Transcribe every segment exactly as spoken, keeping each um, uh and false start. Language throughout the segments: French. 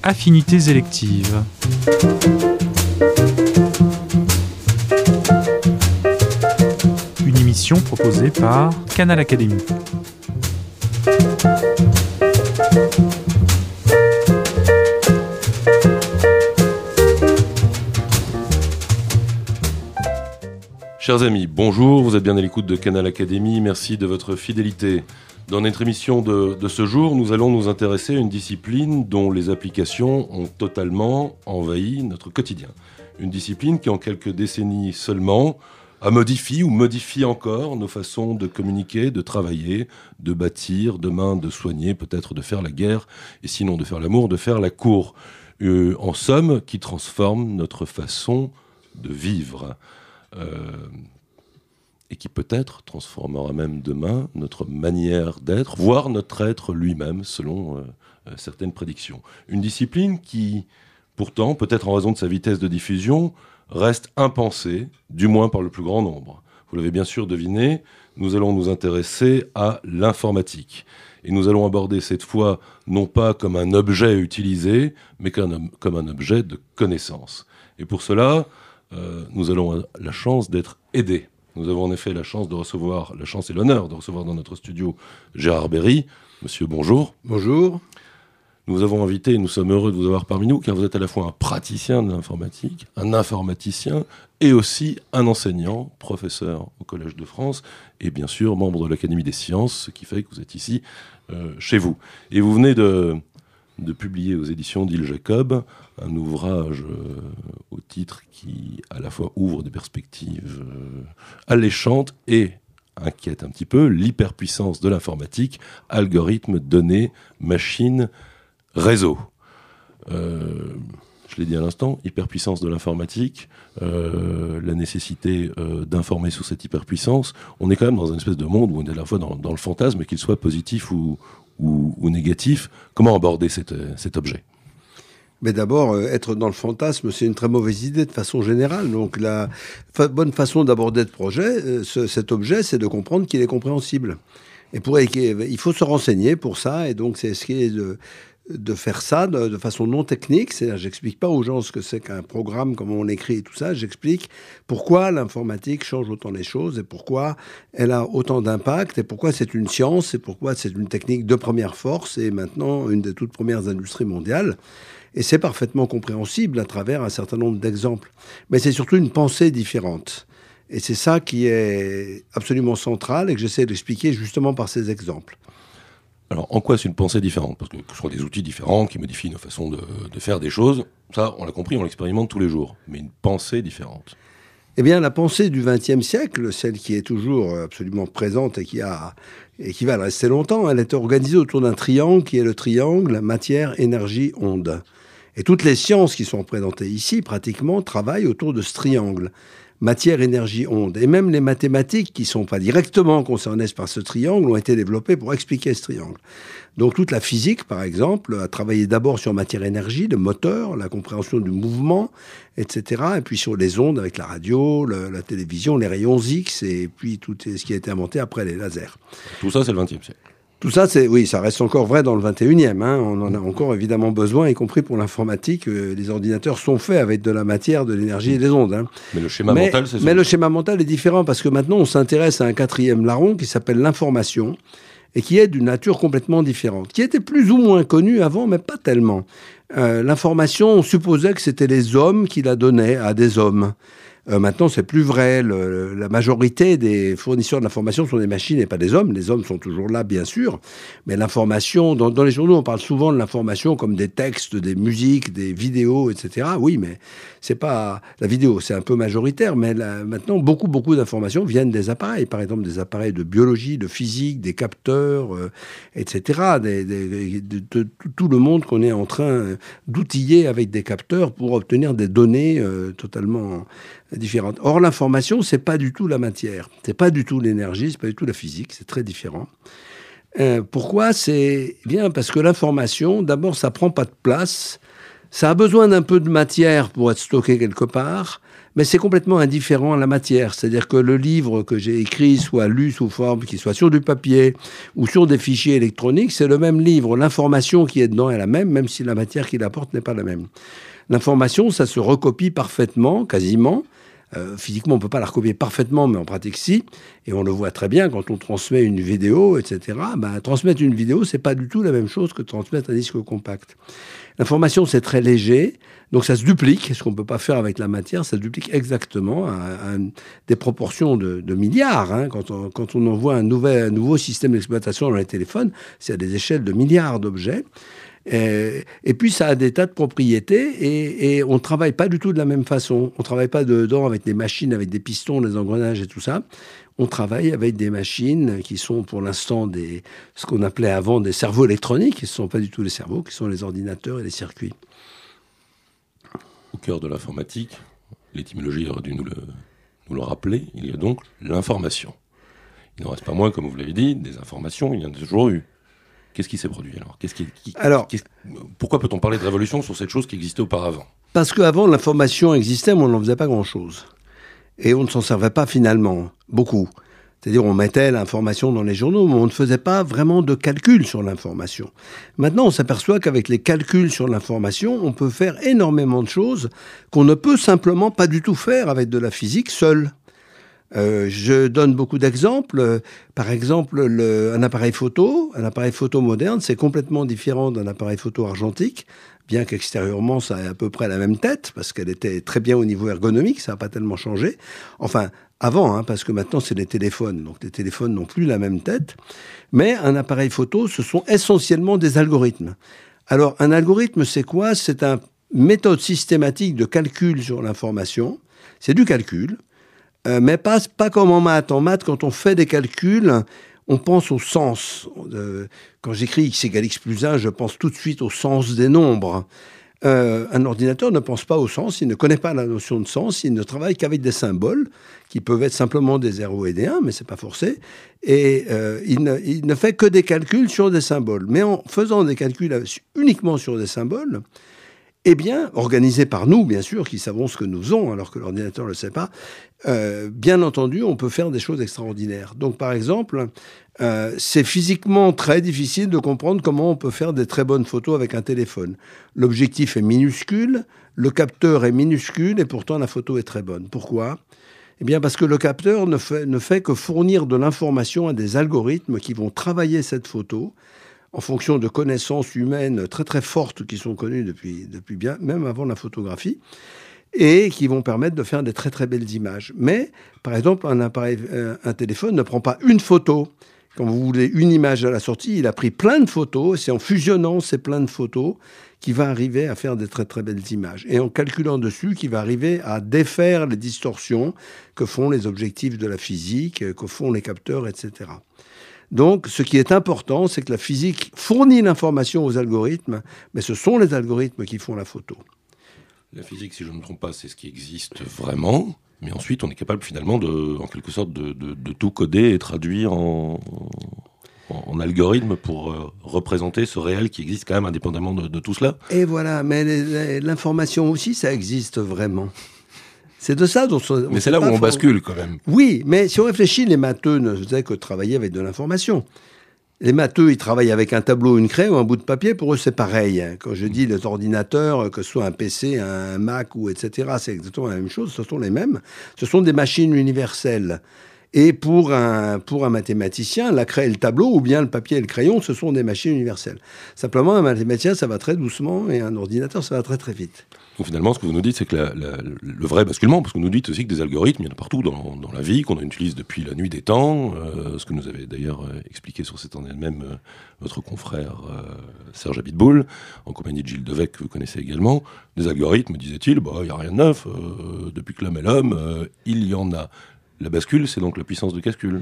Affinités électives. Une émission proposée par Canal Académie. Chers amis, bonjour, vous êtes bien à l'écoute de Canal Académie, merci de votre fidélité. Dans notre émission de, de ce jour, nous allons nous intéresser à une discipline dont les applications ont totalement envahi notre quotidien. Une discipline qui, en quelques décennies seulement, a modifié ou modifie encore nos façons de communiquer, de travailler, de bâtir, demain de soigner, peut-être de faire la guerre, et sinon de faire l'amour, de faire la cour. Euh, en somme, qui transforme notre façon de vivre. Euh, et qui peut-être transformera même demain notre manière d'être, voire notre être lui-même, selon euh, euh, certaines prédictions. Une discipline qui, pourtant, peut-être en raison de sa vitesse de diffusion, reste impensée, du moins par le plus grand nombre. Vous l'avez bien sûr deviné, nous allons nous intéresser à l'informatique. Et nous allons aborder cette fois, non pas comme un objet utilisé, mais comme, comme un objet de connaissance. Et pour cela, Euh, nous avons la chance d'être aidés. Nous avons en effet la chance de recevoir, la chance et l'honneur de recevoir dans notre studio Gérard Berry. Monsieur, bonjour. Bonjour. Nous avons invité, et nous sommes heureux de vous avoir parmi nous, car vous êtes à la fois un praticien de l'informatique, un informaticien, et aussi un enseignant, professeur au Collège de France, et bien sûr membre de l'Académie des sciences, ce qui fait que vous êtes ici, euh, chez vous. Et vous venez de... de publier aux éditions d'Île Jacob un ouvrage euh, au titre qui à la fois ouvre des perspectives euh, alléchantes et inquiète un petit peu, l'hyperpuissance de l'informatique, algorithmes, données, machines, réseaux. Euh, je l'ai dit à l'instant, hyperpuissance de l'informatique, euh, la nécessité euh, d'informer sur cette hyperpuissance. On est quand même dans une espèce de monde où on est à la fois dans, dans le fantasme, qu'il soit positif ou Ou, ou négatif. Comment aborder cet, cet objet ? Mais d'abord, euh, être dans le fantasme, c'est une très mauvaise idée de façon générale. Donc la fa- bonne façon d'aborder le projet, euh, ce, cet objet, c'est de comprendre qu'il est compréhensible. Et pour, il faut se renseigner pour ça, et donc c'est essayer de, de faire ça de, de façon non technique. C'est-à-dire, j'explique pas aux gens ce que c'est qu'un programme, comment on écrit et tout ça. J'explique pourquoi l'informatique change autant les choses et pourquoi elle a autant d'impact et pourquoi c'est une science et pourquoi c'est une technique de première force et maintenant une des toutes premières industries mondiales. Et c'est parfaitement compréhensible à travers un certain nombre d'exemples. Mais c'est surtout une pensée différente. Et c'est ça qui est absolument central et que j'essaie d'expliquer justement par ces exemples. Alors, en quoi c'est une pensée différente ? Parce que ce sont des outils différents qui modifient nos façons de, de faire des choses. Ça, on l'a compris, on l'expérimente tous les jours. Mais une pensée différente. Eh bien, la pensée du vingtième siècle, celle qui est toujours absolument présente et qui, a, et qui va rester longtemps, elle est organisée autour d'un triangle qui est le triangle matière, énergie, onde. Et toutes les sciences qui sont présentées ici, pratiquement, travaillent autour de ce triangle. Matière, énergie, onde. Et même les mathématiques qui ne sont pas directement concernées par ce triangle ont été développées pour expliquer ce triangle. Donc toute la physique, par exemple, a travaillé d'abord sur matière-énergie, le moteur, la compréhension du mouvement, et cetera. Et puis sur les ondes avec la radio, le, la télévision, les rayons X, et puis tout ce qui a été inventé après les lasers. Tout ça, c'est le vingtième siècle. Tout ça, c'est, oui, ça reste encore vrai dans le vingt et unième. Hein. On en a encore évidemment besoin, y compris pour l'informatique. Euh, les ordinateurs sont faits avec de la matière, de l'énergie et des ondes. Hein. Mais le schéma mais, mental, c'est ça. Mais le schéma mental est différent parce que maintenant, on s'intéresse à un quatrième larron qui s'appelle l'information et qui est d'une nature complètement différente, qui était plus ou moins connue avant, mais pas tellement. Euh, l'information, on supposait que c'était les hommes qui la donnaient à des hommes. Euh, maintenant, c'est plus vrai. Le, la majorité des fournisseurs de l'information sont des machines et pas des hommes. Les hommes sont toujours là, bien sûr. Mais l'information, dans, dans les journaux, on parle souvent de l'information comme des textes, des musiques, des vidéos, et cetera. Oui, mais c'est pas... La vidéo, c'est un peu majoritaire. Mais là, maintenant, beaucoup, beaucoup d'informations viennent des appareils. Par exemple, des appareils de biologie, de physique, des capteurs, euh, et cetera. Des, des, de, de, de tout le monde qu'on est en train d'outiller avec des capteurs pour obtenir des données euh, totalement différentes. Or, l'information, c'est pas du tout la matière, c'est pas du tout l'énergie, c'est pas du tout la physique, c'est très différent. Euh, pourquoi ? C'est bien parce que l'information, d'abord, ça prend pas de place, Ça a besoin d'un peu de matière pour être stocké quelque part, mais c'est complètement indifférent à la matière. C'est-à-dire que le livre que j'ai écrit soit lu sous forme, qu'il soit sur du papier ou sur des fichiers électroniques, c'est le même livre. L'information qui est dedans est la même, même si la matière qu'il apporte n'est pas la même. L'information, ça se recopie parfaitement, quasiment. Euh, physiquement, on ne peut pas la recopier parfaitement, mais en pratique, si. Et on le voit très bien quand on transmet une vidéo, et cetera. Ben, transmettre une vidéo, ce n'est pas du tout la même chose que transmettre un disque compact. L'information, c'est très léger, donc ça se duplique, ce qu'on ne peut pas faire avec la matière, ça se duplique exactement à, à des proportions de, de milliards. Hein. Quand, on, quand on envoie un, nouvel, un nouveau système d'exploitation dans les téléphones, c'est à des échelles de milliards d'objets. Et, et puis, ça a des tas de propriétés et, et on ne travaille pas du tout de la même façon. On ne travaille pas dedans avec des machines, avec des pistons, des engrenages et tout ça. On travaille avec des machines qui sont pour l'instant des, ce qu'on appelait avant des cerveaux électroniques. Ce ne sont pas du tout les cerveaux, qui sont les ordinateurs et les circuits. Au cœur de l'informatique, l'étymologie aurait dû nous le, nous le rappeler, il y a donc l'information. Il n'en reste pas moins, comme vous l'avez dit, des informations, il y en a toujours eu. Qu'est-ce qui s'est produit alors, qu'est-ce qui, qui, alors qu'est-ce, Pourquoi peut-on parler de révolution sur cette chose qui existait auparavant ? Parce qu'avant, l'information existait, mais on n'en faisait pas grand-chose. Et on ne s'en servait pas finalement, beaucoup. C'est-à-dire on mettait l'information dans les journaux, mais on ne faisait pas vraiment de calcul sur l'information. Maintenant, on s'aperçoit qu'avec les calculs sur l'information, on peut faire énormément de choses qu'on ne peut simplement pas du tout faire avec de la physique seule. Euh, je donne beaucoup d'exemples. Par exemple, le, un appareil photo, un appareil photo moderne, c'est complètement différent d'un appareil photo argentique, bien qu'extérieurement, ça ait à peu près la même tête, parce qu'elle était très bien au niveau ergonomique, ça n'a pas tellement changé. Enfin, avant, hein, parce que maintenant, c'est des téléphones, donc les téléphones n'ont plus la même tête. Mais un appareil photo, ce sont essentiellement des algorithmes. Alors, un algorithme, c'est quoi ? C'est une méthode systématique de calcul sur l'information. C'est du calcul. Euh, mais pas, pas comme en maths. En maths, quand on fait des calculs, on pense au sens. Euh, quand j'écris x égale x plus un, je pense tout de suite au sens des nombres. Euh, un ordinateur ne pense pas au sens, il ne connaît pas la notion de sens, il ne travaille qu'avec des symboles, qui peuvent être simplement des zéros et des un, mais ce n'est pas forcé. Et euh, il, ne, il ne fait que des calculs sur des symboles. Mais en faisant des calculs uniquement sur des symboles, eh bien, organisés par nous, bien sûr, qui savons ce que nous faisons, alors que l'ordinateur ne le sait pas, euh, bien entendu, on peut faire des choses extraordinaires. Donc, par exemple, euh, c'est physiquement très difficile de comprendre comment on peut faire des très bonnes photos avec un téléphone. L'objectif est minuscule, le capteur est minuscule, et pourtant la photo est très bonne. Pourquoi ? Eh bien, parce que le capteur ne fait, ne fait que fournir de l'information à des algorithmes qui vont travailler cette photo en fonction de connaissances humaines très très fortes qui sont connues depuis, depuis bien, même avant la photographie, et qui vont permettre de faire des très très belles images. Mais, par exemple, un appareil, un téléphone ne prend pas une photo. Quand vous voulez une image à la sortie, il a pris plein de photos, et c'est en fusionnant ces plein de photos qu'il va arriver à faire des très très belles images. Et en calculant dessus, qu'il va arriver à défaire les distorsions que font les objectifs de la physique, que font les capteurs, et cetera. Donc, ce qui est important, c'est que la physique fournit l'information aux algorithmes, mais ce sont les algorithmes qui font la photo. La physique, si je ne me trompe pas, c'est ce qui existe vraiment, mais ensuite, on est capable finalement, de, en quelque sorte, de, de, de tout coder et traduire en, en, en algorithme pour euh, représenter ce réel qui existe quand même indépendamment de, de tout cela. Et voilà, mais les, les, l'information aussi, ça existe vraiment. C'est de ça dont on, mais c'est là où on bascule quand même. Oui, mais si on réfléchit, les matheux ne faisaient que travailler avec de l'information. Les matheux, ils travaillent avec un tableau, une craie ou un bout de papier. Pour eux, c'est pareil. Quand je dis les ordinateurs, que ce soit un P C, un Mac ou et cetera, c'est exactement la même chose. Ce sont les mêmes. Ce sont des machines universelles. Et pour un, pour un mathématicien, la craie et le tableau, ou bien le papier et le crayon, ce sont des machines universelles. Simplement, un mathématicien, ça va très doucement, et un ordinateur, ça va très très vite. Donc finalement, ce que vous nous dites, c'est que la, la, le vrai basculement, parce que vous nous dites aussi que des algorithmes, il y en a partout dans, dans la vie, qu'on utilise depuis la nuit des temps, euh, ce que nous avez d'ailleurs euh, expliqué sur cette antenne même euh, votre confrère euh, Serge Abitboul, en compagnie de Gilles Devecq, que vous connaissez également. Des algorithmes, disait-il, bah, il n'y a rien de neuf, euh, depuis que l'homme est l'homme, euh, il y en a. La bascule, c'est donc la puissance de calcul.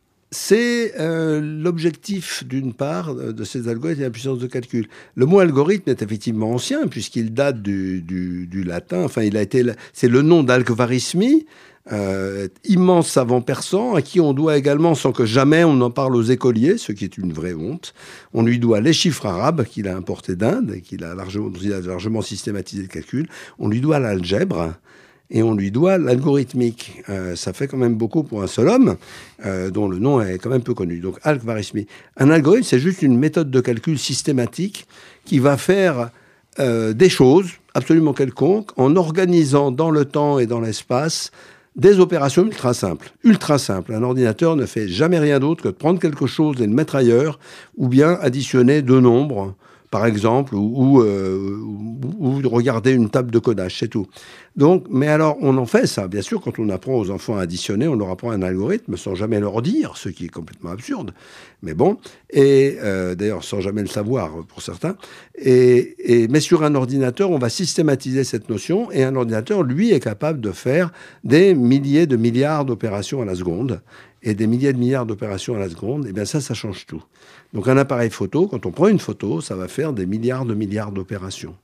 C'est euh, l'objectif, d'une part, de ces algorithmes et la puissance de calcul. Le mot algorithme est effectivement ancien, puisqu'il date du, du, du latin. Enfin, il a été, c'est le nom d'algvarismi. euh, immense savant persan, à qui on doit également, sans que jamais on en parle aux écoliers, ce qui est une vraie honte, on lui doit les chiffres arabes qu'il a importés d'Inde, et qu'il a largement, il a largement systématisé le calcul, on lui doit l'algèbre, et on lui doit l'algorithmique. Euh, ça fait quand même beaucoup pour un seul homme, euh, dont le nom est quand même peu connu. Donc, Al-Khwarizmi. Un algorithme, c'est juste une méthode de calcul systématique qui va faire euh, des choses absolument quelconques en organisant dans le temps et dans l'espace des opérations ultra simples. Ultra simples. Un ordinateur ne fait jamais rien d'autre que de prendre quelque chose et le mettre ailleurs, ou bien additionner deux nombres, par exemple, ou, ou, euh, ou, ou regarder une table de codage, c'est tout. Donc, mais alors, on en fait ça. Bien sûr, quand on apprend aux enfants à additionner, on leur apprend un algorithme sans jamais leur dire, ce qui est complètement absurde. Mais bon, et euh, d'ailleurs, sans jamais le savoir pour certains. Et, et, mais sur un ordinateur, on va systématiser cette notion, et un ordinateur, lui, est capable de faire des milliers de milliards d'opérations à la seconde. Et des milliers de milliards d'opérations à la seconde, et bien ça, ça change tout. Donc un appareil photo, quand on prend une photo, ça va faire des milliards de milliards d'opérations.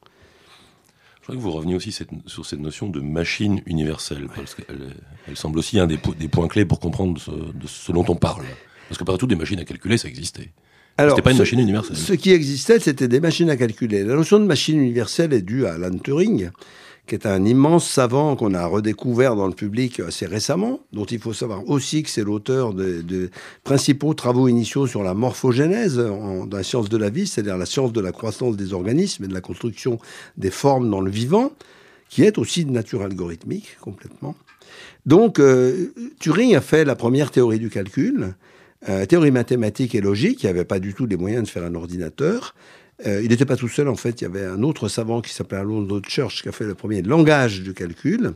Je crois que vous reveniez aussi cette, sur cette notion de machine universelle, parce qu'elle elle semble aussi un des, po- des points clés pour comprendre ce, de ce dont on parle. Parce que partout, des machines à calculer, ça existait. Alors, c'était pas une ce, machine universelle. Ce qui existait, c'était des machines à calculer. La notion de machine universelle est due à Alan Turing, qui est un immense savant qu'on a redécouvert dans le public assez récemment, dont il faut savoir aussi que c'est l'auteur de, de principaux travaux initiaux sur la morphogénèse en, dans la science de la vie, c'est-à-dire la science de la croissance des organismes et de la construction des formes dans le vivant, qui est aussi de nature algorithmique, complètement. Donc, euh, Turing a fait la première théorie du calcul, euh, théorie mathématique et logique, il n'y avait pas du tout les moyens de faire un ordinateur. Euh, il n'était pas tout seul, en fait, il y avait un autre savant qui s'appelait Alonzo Church qui a fait le premier langage du calcul.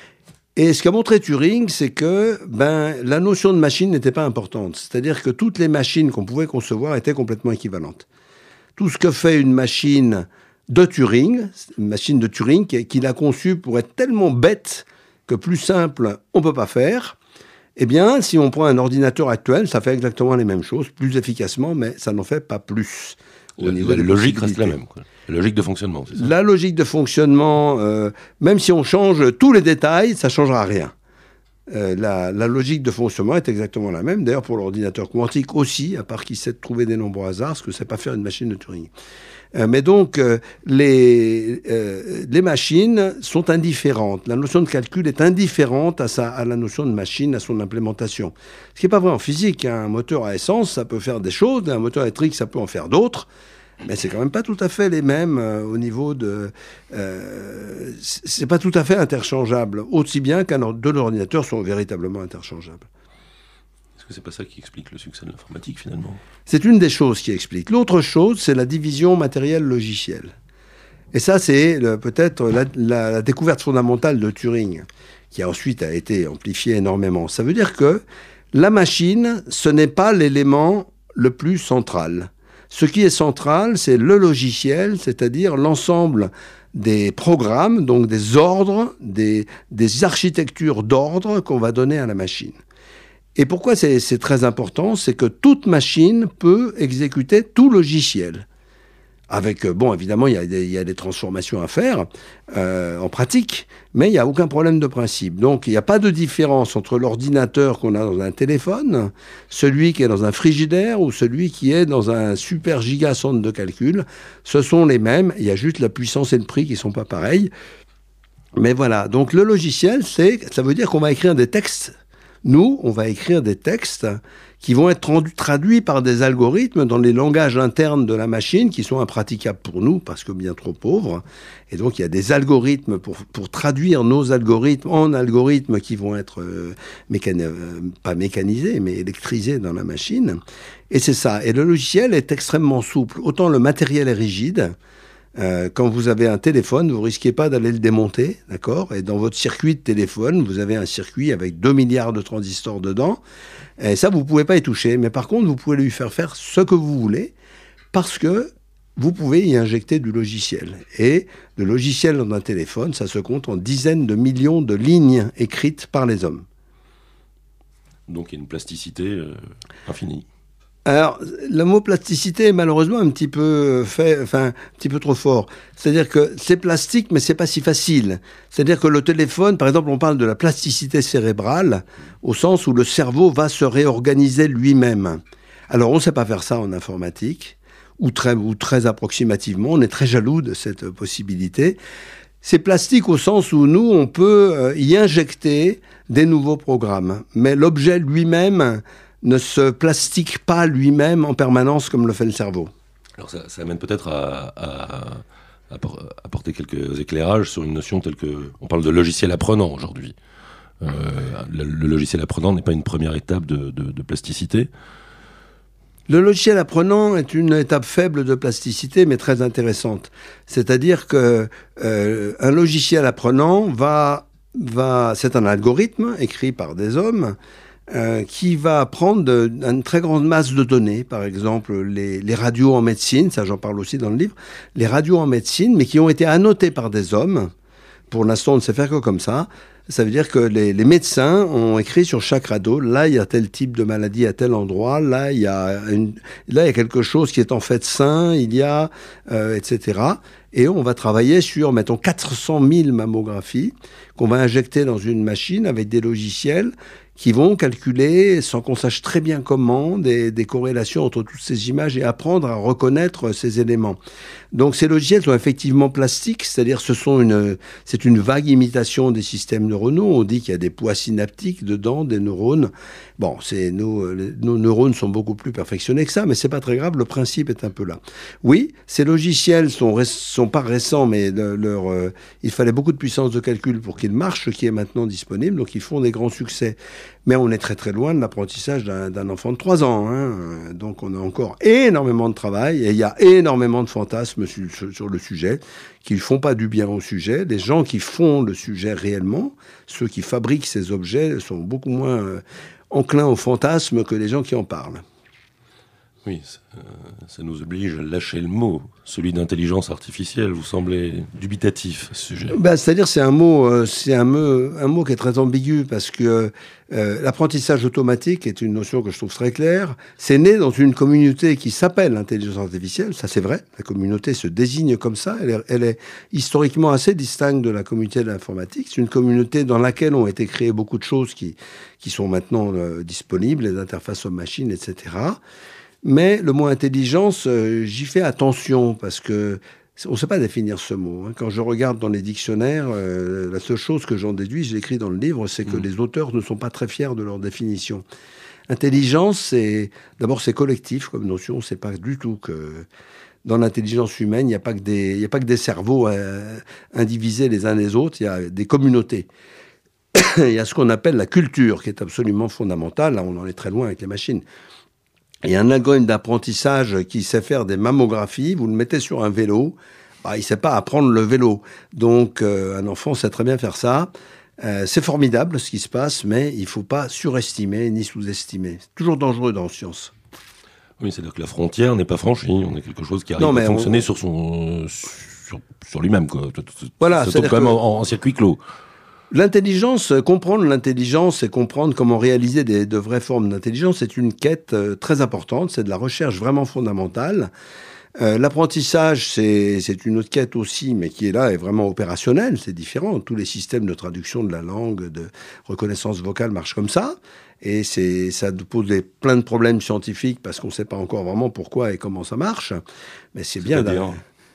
Et ce qu'a montré Turing, c'est que ben, la notion de machine n'était pas importante. C'est-à-dire que toutes les machines qu'on pouvait concevoir étaient complètement équivalentes. Tout ce que fait une machine de Turing, une machine de Turing qu'il a conçue pour être tellement bête que plus simple, on ne peut pas faire. Eh bien, si on prend un ordinateur actuel, ça fait exactement les mêmes choses, plus efficacement, mais ça n'en fait pas plus. La, la logique reste la même, quoi. La logique de fonctionnement, c'est ça? La logique de fonctionnement, euh, même si on change tous les détails, ça ne changera rien. Euh, la, la logique de fonctionnement est exactement la même. D'ailleurs, pour l'ordinateur quantique aussi, à part qu'il sait trouver des nombres au hasard, ce que ne sait pas faire une machine de Turing. Euh, mais donc, euh, les, euh, les machines sont indifférentes. La notion de calcul est indifférente à, sa, à la notion de machine, à son implémentation. Ce qui n'est pas vrai en physique. Hein. Un moteur à essence, ça peut faire des choses. Un moteur électrique, ça peut en faire d'autres. Mais c'est quand même pas tout à fait les mêmes euh, au niveau de... Euh, c'est pas tout à fait interchangeable. Aussi bien qu'un deux ordinateurs sont véritablement interchangeables. Est-ce que c'est pas ça qui explique le succès de l'informatique, finalement? C'est une des choses qui explique. L'autre chose, c'est la division matérielle-logicielle. Et ça, c'est le, peut-être la, la, la découverte fondamentale de Turing, qui ensuite a été amplifiée énormément. Ça veut dire que la machine, ce n'est pas l'élément le plus central. Ce qui est central, c'est le logiciel, c'est-à-dire l'ensemble des programmes, donc des ordres, des, des architectures d'ordre qu'on va donner à la machine. Et pourquoi c'est, c'est très important? C'est que toute machine peut exécuter tout logiciel. Avec, bon, évidemment, il y a des, il y a des transformations à faire euh, en pratique, mais il n'y a aucun problème de principe. Donc, il n'y a pas de différence entre l'ordinateur qu'on a dans un téléphone, celui qui est dans un frigidaire ou celui qui est dans un super giga centre de calcul. Ce sont les mêmes, il y a juste la puissance et le prix qui ne sont pas pareils. Mais voilà, donc le logiciel, c'est, ça veut dire qu'on va écrire des textes. Nous, on va écrire des textes qui vont être traduits par des algorithmes dans les langages internes de la machine qui sont impraticables pour nous parce que bien trop pauvres. Et donc, il y a des algorithmes pour, pour traduire nos algorithmes en algorithmes qui vont être euh, mécani- euh, pas mécanisés, mais électrisés dans la machine. Et c'est ça. Et le logiciel est extrêmement souple. Autant le matériel est rigide. Euh, quand vous avez un téléphone, vous risquez pas d'aller le démonter, d'accord? Et dans votre circuit de téléphone, vous avez un circuit avec deux milliards de transistors dedans. Et ça, vous pouvez pas y toucher. Mais par contre, vous pouvez lui faire faire ce que vous voulez parce que vous pouvez y injecter du logiciel. Et le logiciel dans un téléphone, ça se compte en dizaines de millions de lignes écrites par les hommes. Donc il y a une plasticité euh, infinie. Alors, le mot plasticité est malheureusement un petit peu fait, enfin, un petit peu trop fort. C'est-à-dire que c'est plastique, mais c'est pas si facile. C'est-à-dire que le téléphone, par exemple, on parle de la plasticité cérébrale, au sens où le cerveau va se réorganiser lui-même. Alors, on ne sait pas faire ça en informatique, ou très, ou très approximativement. On est très jaloux de cette possibilité. C'est plastique au sens où nous, on peut y injecter des nouveaux programmes. Mais l'objet lui-même ne se plastique pas lui-même en permanence comme le fait le cerveau. Alors ça, ça amène peut-être à, à, à apporter quelques éclairages sur une notion telle que... On parle de logiciel apprenant aujourd'hui. Euh, le, le logiciel apprenant n'est pas une première étape de, de, de plasticité. Le logiciel apprenant est une étape faible de plasticité, mais très intéressante. C'est-à-dire que euh, un logiciel apprenant va, va... C'est un algorithme écrit par des hommes Euh, qui va prendre de, une très grande masse de données, par exemple les, les radios en médecine, ça j'en parle aussi dans le livre, les radios en médecine, mais qui ont été annotées par des hommes. Pour l'instant, on ne sait faire que comme ça. Ça veut dire que les, les médecins ont écrit sur chaque radio, là il y a tel type de maladie à tel endroit, là il y a, une, là, il y a quelque chose qui est en fait sain, il y a, euh, et cetera. Et on va travailler sur, mettons, quatre cent mille mammographies qu'on va injecter dans une machine avec des logiciels qui vont calculer, sans qu'on sache très bien comment, des, des corrélations entre toutes ces images et apprendre à reconnaître ces éléments. Donc ces logiciels sont effectivement plastiques, c'est-à-dire ce sont une, c'est une vague imitation des systèmes neuronaux. On dit qu'il y a des poids synaptiques dedans, des neurones. Bon, c'est, nos, nos neurones sont beaucoup plus perfectionnés que ça, mais c'est pas très grave, le principe est un peu là. Oui, ces logiciels sont, sont pas récents, mais le, leur, euh, il fallait beaucoup de puissance de calcul pour qu'ils marchent, ce qui est maintenant disponible, donc ils font des grands succès. Mais on est très très loin de l'apprentissage d'un, d'un enfant de trois ans. Hein. Donc on a encore énormément de travail et il y a énormément de fantasmes sur, sur le sujet qui ne font pas du bien au sujet. Les gens qui font le sujet réellement, ceux qui fabriquent ces objets, sont beaucoup moins euh, enclins au fantasme que les gens qui en parlent. Oui, ça, ça nous oblige à lâcher le mot, celui d'intelligence artificielle. Vous semblez dubitatif à ce sujet. Ben, c'est-à-dire c'est un mot, euh, c'est un mot, un mot qui est très ambigu parce que euh, l'apprentissage automatique est une notion que je trouve très claire. C'est né dans une communauté qui s'appelle l'intelligence artificielle, ça c'est vrai. La communauté se désigne comme ça. Elle est, elle est historiquement assez distincte de la communauté de l'informatique. C'est une communauté dans laquelle ont été créées beaucoup de choses qui, qui sont maintenant euh, disponibles, les interfaces homme-machine, et cetera. Mais le mot intelligence, euh, j'y fais attention parce que on ne sait pas définir ce mot. Hein. Quand je regarde dans les dictionnaires, euh, la seule chose que j'en déduis, je l'écris dans le livre, c'est que mmh. les auteurs ne sont pas très fiers de leur définition. Intelligence, c'est d'abord c'est collectif comme notion. C'est pas du tout que dans l'intelligence humaine, il n'y a pas que des, il y a pas que des cerveaux euh, indivisés les uns les autres. Il y a des communautés. Il y a ce qu'on appelle la culture, qui est absolument fondamentale. Là, on en est très loin avec les machines. Il y a un algorithme d'apprentissage qui sait faire des mammographies. Vous le mettez sur un vélo, bah, il ne sait pas apprendre le vélo. Donc, euh, un enfant sait très bien faire ça. Euh, c'est formidable ce qui se passe, mais il ne faut pas surestimer ni sous-estimer. C'est toujours dangereux dans la science. Oui, c'est-à-dire que la frontière n'est pas franchie. On est quelque chose qui arrive non, à fonctionner on... sur, son, sur, sur lui-même. Quoi. Voilà, ça tombe quand même que... en, en circuit clos. L'intelligence, comprendre l'intelligence et comprendre comment réaliser des, de vraies formes d'intelligence, c'est une quête euh, très importante, c'est de la recherche vraiment fondamentale. Euh, l'apprentissage, c'est, c'est une autre quête aussi, mais qui est là, est vraiment opérationnelle, c'est différent. Tous les systèmes de traduction de la langue, de reconnaissance vocale marchent comme ça. Et c'est, ça pose des, plein de problèmes scientifiques parce qu'on ne sait pas encore vraiment pourquoi et comment ça marche. Mais c'est, c'est bien d'ailleurs.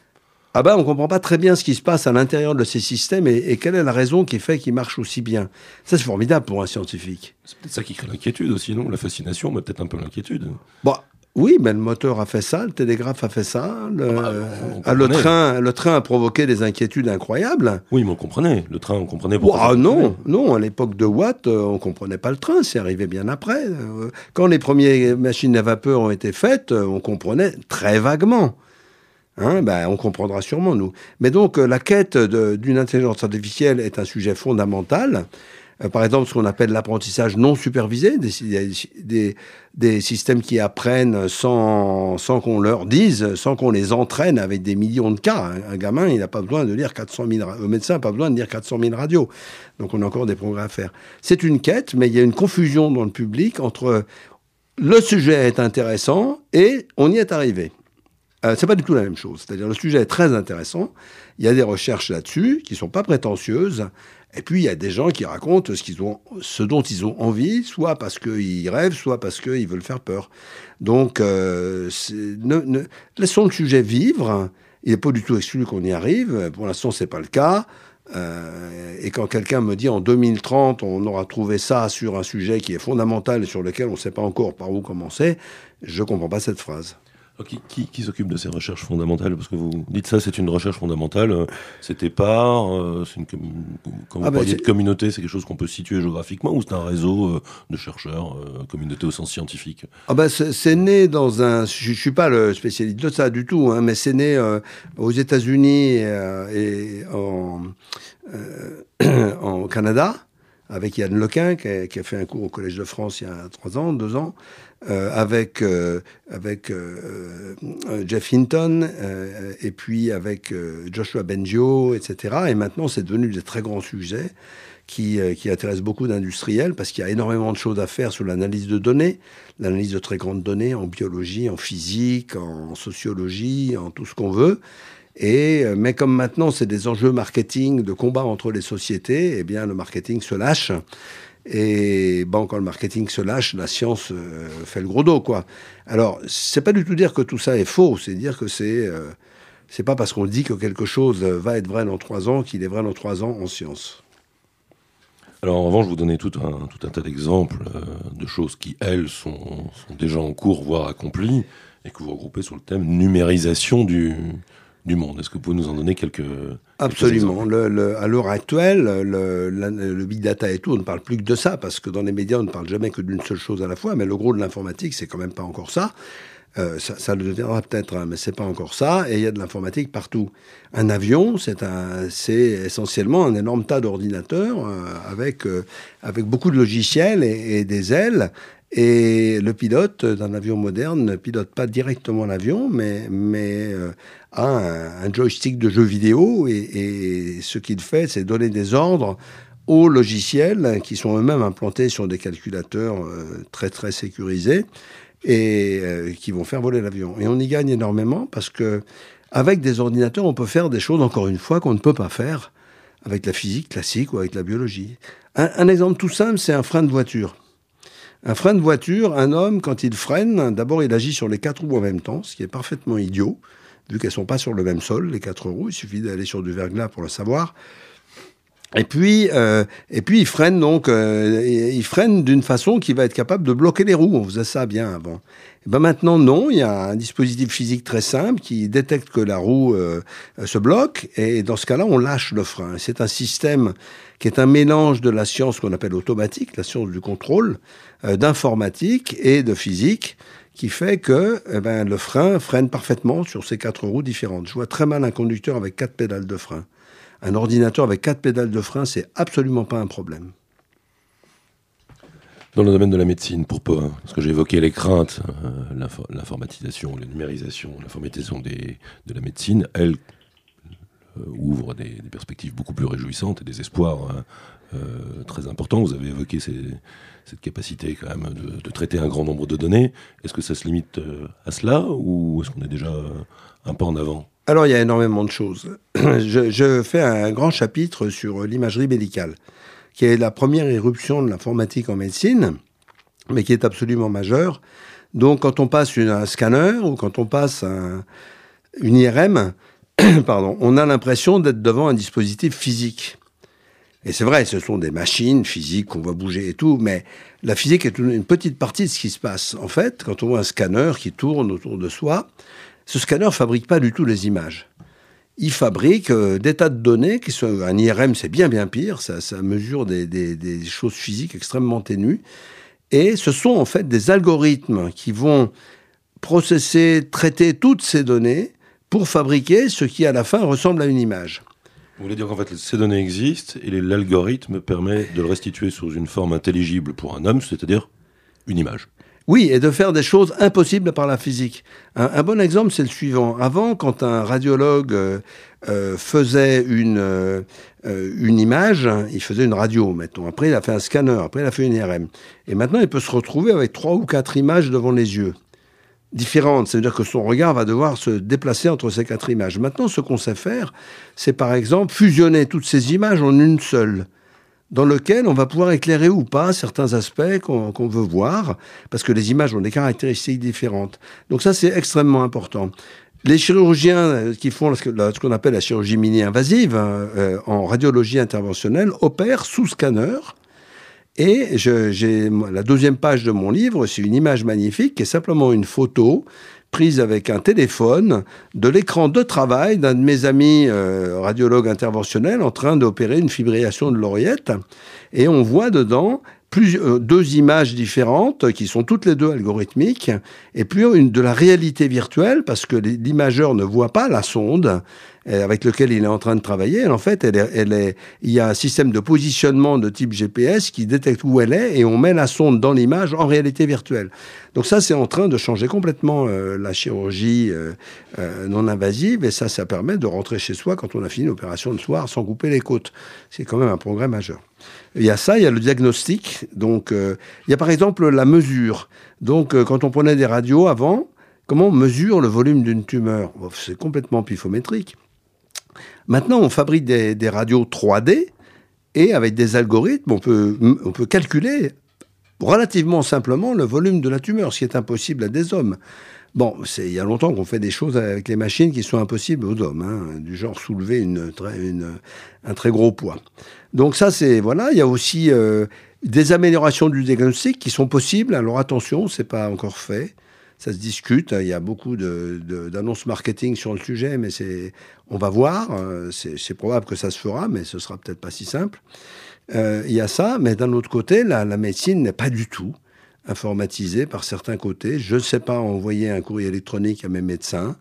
Ah ben, on ne comprend pas très bien ce qui se passe à l'intérieur de ces systèmes et, et quelle est la raison qui fait qu'ils marchent aussi bien. Ça, c'est formidable pour un scientifique. C'est peut-être ça qui crée l'inquiétude aussi, non ? La fascination, mais peut-être un peu l'inquiétude. Bon, oui, mais le moteur a fait ça, le télégraphe a fait ça, le, ah bah, ah, le, train, le train a provoqué des inquiétudes incroyables. Oui, mais on comprenait. Le train, on comprenait pourquoi. Ah non, non, à l'époque de Watt, on ne comprenait pas le train, c'est arrivé bien après. Quand les premières machines à vapeur ont été faites, on comprenait très vaguement. Hein, ben, on comprendra sûrement, nous. Mais donc, euh, la quête de, d'une intelligence artificielle est un sujet fondamental. Euh, par exemple, ce qu'on appelle l'apprentissage non supervisé, des, des, des systèmes qui apprennent sans, sans qu'on leur dise, sans qu'on les entraîne avec des millions de cas. Un, un gamin, il n'a pas besoin de lire quatre cent mille... Le médecin n'a pas besoin de lire quatre cent mille radios. Donc, on a encore des progrès à faire. C'est une quête, mais il y a une confusion dans le public entre... le sujet est intéressant et on y est arrivé. Euh, c'est pas du tout la même chose. C'est-à-dire, le sujet est très intéressant. Il y a des recherches là-dessus qui sont pas prétentieuses. Et puis, il y a des gens qui racontent ce, qu'ils ont, ce dont ils ont envie, soit parce qu'ils rêvent, soit parce qu'ils veulent faire peur. Donc, euh, ne, ne, laissons le sujet vivre. Il n'est pas du tout exclu qu'on y arrive. Pour l'instant, c'est pas le cas. Euh, et quand quelqu'un me dit en deux mille trente, on aura trouvé ça sur un sujet qui est fondamental et sur lequel on ne sait pas encore par où commencer, je ne comprends pas cette phrase. Qui, qui, qui s'occupe de ces recherches fondamentales? Parce que vous dites ça, c'est une recherche fondamentale. C'était pas... Euh, c'est une, quand vous ah parliez ben de communauté, c'est quelque chose qu'on peut situer géographiquement ou c'est un réseau de chercheurs, euh, communauté au sens scientifique? Ah ben c'est, c'est né dans un... Je ne suis pas le spécialiste de ça du tout, hein, mais c'est né euh, aux États-Unis et, euh, et en, euh, en Canada, avec Yann Lequin, qui a, qui a fait un cours au Collège de France il y a trois ans, deux ans, euh, avec, euh, avec euh, euh, Jeff Hinton, euh, et puis avec euh, Joshua Bengio, et cetera. Et maintenant, c'est devenu des très grands sujets qui, euh, qui intéressent beaucoup d'industriels, parce qu'il y a énormément de choses à faire sur l'analyse de données, l'analyse de très grandes données en biologie, en physique, en sociologie, en tout ce qu'on veut. Et, mais comme maintenant, c'est des enjeux marketing, de combat entre les sociétés, eh bien, le marketing se lâche. Et bon, quand le marketing se lâche, la science euh, fait le gros dos, quoi. Alors, c'est pas du tout dire que tout ça est faux, c'est dire que c'est, euh, c'est pas parce qu'on dit que quelque chose va être vrai dans trois ans qu'il est vrai dans trois ans en science. Alors, en revanche, vous donnez tout un, tout un tas d'exemples euh, de choses qui, elles, sont, sont déjà en cours, voire accomplies, et que vous regroupez sur le thème numérisation du... du monde. Est-ce que vous pouvez nous en donner quelques... Absolument. Quelques le, le, à l'heure actuelle, le, le, le big data et tout, on ne parle plus que de ça, parce que dans les médias, on ne parle jamais que d'une seule chose à la fois, mais le gros de l'informatique, c'est quand même pas encore ça. Euh, ça, ça le deviendra peut-être, hein, mais c'est pas encore ça, et il y a de l'informatique partout. Un avion, c'est, un, c'est essentiellement un énorme tas d'ordinateurs euh, avec, euh, avec beaucoup de logiciels et, et des ailes. Et le pilote d'un avion moderne ne pilote pas directement l'avion, mais, mais euh, a un, un joystick de jeu vidéo. Et, et ce qu'il fait, c'est donner des ordres aux logiciels qui sont eux-mêmes implantés sur des calculateurs euh, très, très sécurisés et euh, qui vont faire voler l'avion. Et on y gagne énormément parce que avec des ordinateurs, on peut faire des choses, encore une fois, qu'on ne peut pas faire avec la physique classique ou avec la biologie. Un, un exemple tout simple, c'est un frein de voiture. Un frein de voiture, un homme, quand il freine, d'abord, il agit sur les quatre roues en même temps, ce qui est parfaitement idiot, vu qu'elles ne sont pas sur le même sol, les quatre roues. Il suffit d'aller sur du verglas pour le savoir. Et puis, euh, et puis il freine donc, euh, il freine d'une façon qui va être capable de bloquer les roues. On faisait ça bien avant. Et ben maintenant, non. Il y a un dispositif physique très simple qui détecte que la roue euh, se bloque. Et dans ce cas-là, on lâche le frein. C'est un système qui est un mélange de la science qu'on appelle automatique, la science du contrôle, euh, d'informatique et de physique, qui fait que eh ben, le frein freine parfaitement sur ces quatre roues différentes. Je vois très mal un conducteur avec quatre pédales de frein. Un ordinateur avec quatre pédales de frein, c'est absolument pas un problème. Dans le domaine de la médecine, pour peu, hein, parce que j'ai évoqué les craintes, euh, l'info- l'informatisation, la numérisation, l'informatisation des, de la médecine, elle euh, ouvre des, des perspectives beaucoup plus réjouissantes et des espoirs hein, euh, très importants. Vous avez évoqué ces, cette capacité quand même de, de traiter un grand nombre de données. Est-ce que ça se limite euh, à cela ou est-ce qu'on est déjà euh, un pas en avant ? Alors, il y a énormément de choses. Je, je fais un grand chapitre sur l'imagerie médicale, qui est la première éruption de l'informatique en médecine, mais qui est absolument majeure. Donc, quand on passe une, un scanner ou quand on passe un, une I R M, pardon, on a l'impression d'être devant un dispositif physique. Et c'est vrai, ce sont des machines physiques qu'on va bouger et tout, mais la physique est une, une petite partie de ce qui se passe. En fait, quand on voit un scanner qui tourne autour de soi, ce scanner ne fabrique pas du tout les images. Il fabrique euh, des tas de données, qui sont, un I R M c'est bien bien pire, ça, ça mesure des, des, des choses physiques extrêmement ténues, et ce sont en fait des algorithmes qui vont processer, traiter toutes ces données pour fabriquer ce qui à la fin ressemble à une image. Vous voulez dire qu'en fait ces données existent et l'algorithme permet de le restituer sous une forme intelligible pour un homme, c'est-à-dire une image. Oui, et de faire des choses impossibles par la physique. Un, un bon exemple, c'est le suivant. Avant, quand un radiologue euh, euh, faisait une, euh, une image, il faisait une radio, mettons. Après, il a fait un scanner. Après, il a fait une I R M. Et maintenant, il peut se retrouver avec trois ou quatre images devant les yeux, différentes. C'est-à-dire que son regard va devoir se déplacer entre ces quatre images. Maintenant, ce qu'on sait faire, c'est par exemple fusionner toutes ces images en une seule, dans lequel on va pouvoir éclairer ou pas certains aspects qu'on, qu'on veut voir, parce que les images ont des caractéristiques différentes. Donc ça, c'est extrêmement important. Les chirurgiens qui font ce qu'on appelle la chirurgie mini-invasive, euh, en radiologie interventionnelle, opèrent sous scanner. Et je, j'ai la deuxième page de mon livre, c'est une image magnifique qui est simplement une photo prise avec un téléphone de l'écran de travail d'un de mes amis euh, radiologues interventionnels en train d'opérer une fibrillation de l'oreillette. Et on voit dedans plus, euh, deux images différentes qui sont toutes les deux algorithmiques et puis une de la réalité virtuelle parce que l'imageur ne voit pas la sonde avec lequel il est en train de travailler. En fait, elle est, elle est, il y a un système de positionnement de type G P S qui détecte où elle est et on met la sonde dans l'image en réalité virtuelle. Donc ça, c'est en train de changer complètement euh, la chirurgie euh, euh, non invasive et ça, ça permet de rentrer chez soi quand on a fini l'opération le soir sans couper les côtes. C'est quand même un progrès majeur. Il y a ça, il y a le diagnostic. Donc, euh, il y a par exemple la mesure. Donc, euh, quand on prenait des radios avant, comment on mesure le volume d'une tumeur ? Bon, c'est complètement pifométrique. Maintenant, on fabrique des, des radios trois D et avec des algorithmes, on peut, on peut calculer relativement simplement le volume de la tumeur, ce qui est impossible à des hommes. Bon, c'est, il y a longtemps qu'on fait des choses avec les machines qui sont impossibles aux hommes, hein, du genre soulever une, une, un très gros poids. Donc ça, c'est... Voilà, il y a aussi euh, des améliorations du diagnostic qui sont possibles. Alors attention, c'est pas encore fait. Ça se discute, il y a beaucoup de, de, d'annonces marketing sur le sujet, mais c'est, on va voir. C'est, c'est probable que ça se fera, mais ce sera peut-être pas si simple. Euh, il y a ça, mais d'un autre côté, la, la médecine n'est pas du tout informatisée par certains côtés. Je ne sais pas envoyer un courrier électronique à mes médecins.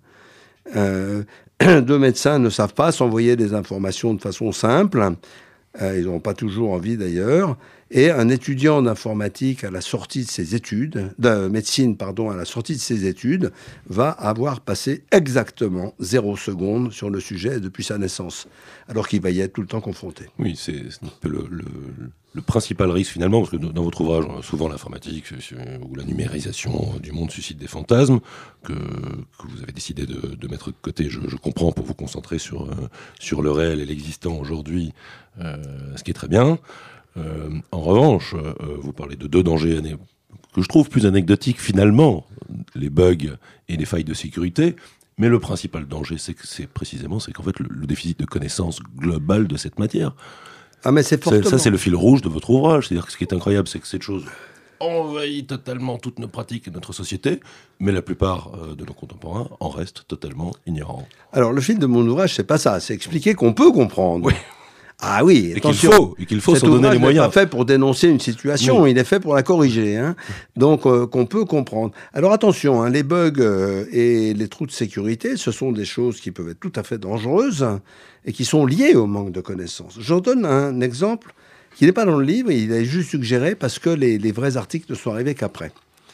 Euh, deux médecins ne savent pas s'envoyer des informations de façon simple. Euh, ils n'ont pas toujours envie d'ailleurs. Et un étudiant d'informatique à la sortie de ses études, de médecine, pardon, à la sortie de ses études, va avoir passé exactement zéro seconde sur le sujet depuis sa naissance, alors qu'il va y être tout le temps confronté. Oui, c'est, c'est le, le, le principal risque finalement, parce que dans votre ouvrage, souvent l'informatique ou la numérisation du monde suscite des fantasmes que, que vous avez décidé de, de mettre de côté, je, je comprends, pour vous concentrer sur, euh, sur le réel et l'existant aujourd'hui, euh, ce qui est très bien. Euh, en revanche, euh, vous parlez de deux dangers ané- que je trouve plus anecdotiques finalement, les bugs et les failles de sécurité. Mais le principal danger, c'est que c'est précisément, c'est qu'en fait le, le déficit de connaissance globale de cette matière. Ah mais c'est fortement... Ça, c'est le fil rouge de votre ouvrage. C'est-à-dire que ce qui est incroyable, c'est que cette chose envahit totalement toutes nos pratiques et notre société, mais la plupart euh, de nos contemporains en restent totalement ignorants. Alors le fil de mon ouvrage, c'est pas ça. C'est expliquer qu'on peut comprendre. Oui. Ah oui, et qu'il faut, et qu'il faut s'en donner les moyens. Cet ouvrage n'est pas fait pour dénoncer une situation, oui. Il est fait pour la corriger, hein. Donc euh, qu'on peut comprendre. Alors attention, hein, les bugs euh, et les trous de sécurité, ce sont des choses qui peuvent être tout à fait dangereuses et qui sont liées au manque de connaissances. J'en donne un exemple qui n'est pas dans le livre, il est juste suggéré parce que les, les vrais articles ne sont arrivés qu'après.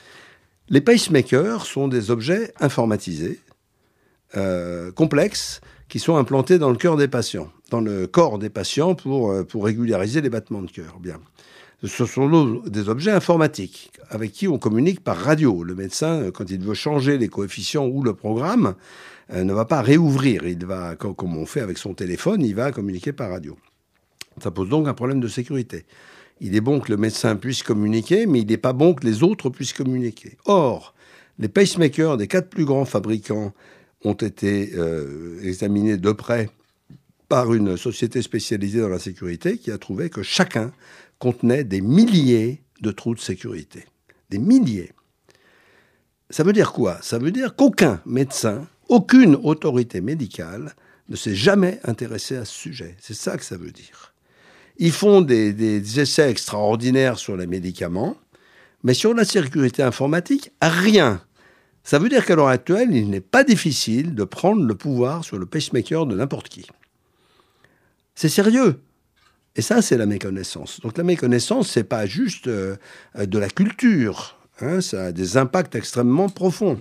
Les pacemakers sont des objets informatisés, euh, complexes, qui sont implantés dans le cœur des patients, dans le corps des patients pour, pour régulariser les battements de cœur. Bien. Ce sont des objets informatiques avec qui on communique par radio. Le médecin, quand il veut changer les coefficients ou le programme, euh, ne va pas réouvrir. Il va, comme on fait avec son téléphone, il va communiquer par radio. Ça pose donc un problème de sécurité. Il est bon que le médecin puisse communiquer, mais il n'est pas bon que les autres puissent communiquer. Or, les pacemakers des quatre plus grands fabricants ont été euh, examinés de près par une société spécialisée dans la sécurité qui a trouvé que chacun contenait des milliers de trous de sécurité. Des milliers. Ça veut dire quoi ? Ça veut dire qu'aucun médecin, aucune autorité médicale ne s'est jamais intéressé à ce sujet. C'est ça que ça veut dire. Ils font des, des essais extraordinaires sur les médicaments, mais sur la sécurité informatique, rien. Ça veut dire qu'à l'heure actuelle, il n'est pas difficile de prendre le pouvoir sur le pacemaker de n'importe qui. C'est sérieux. Et ça, c'est la méconnaissance. Donc la méconnaissance, c'est pas juste euh, de la culture. Hein, ça a des impacts extrêmement profonds.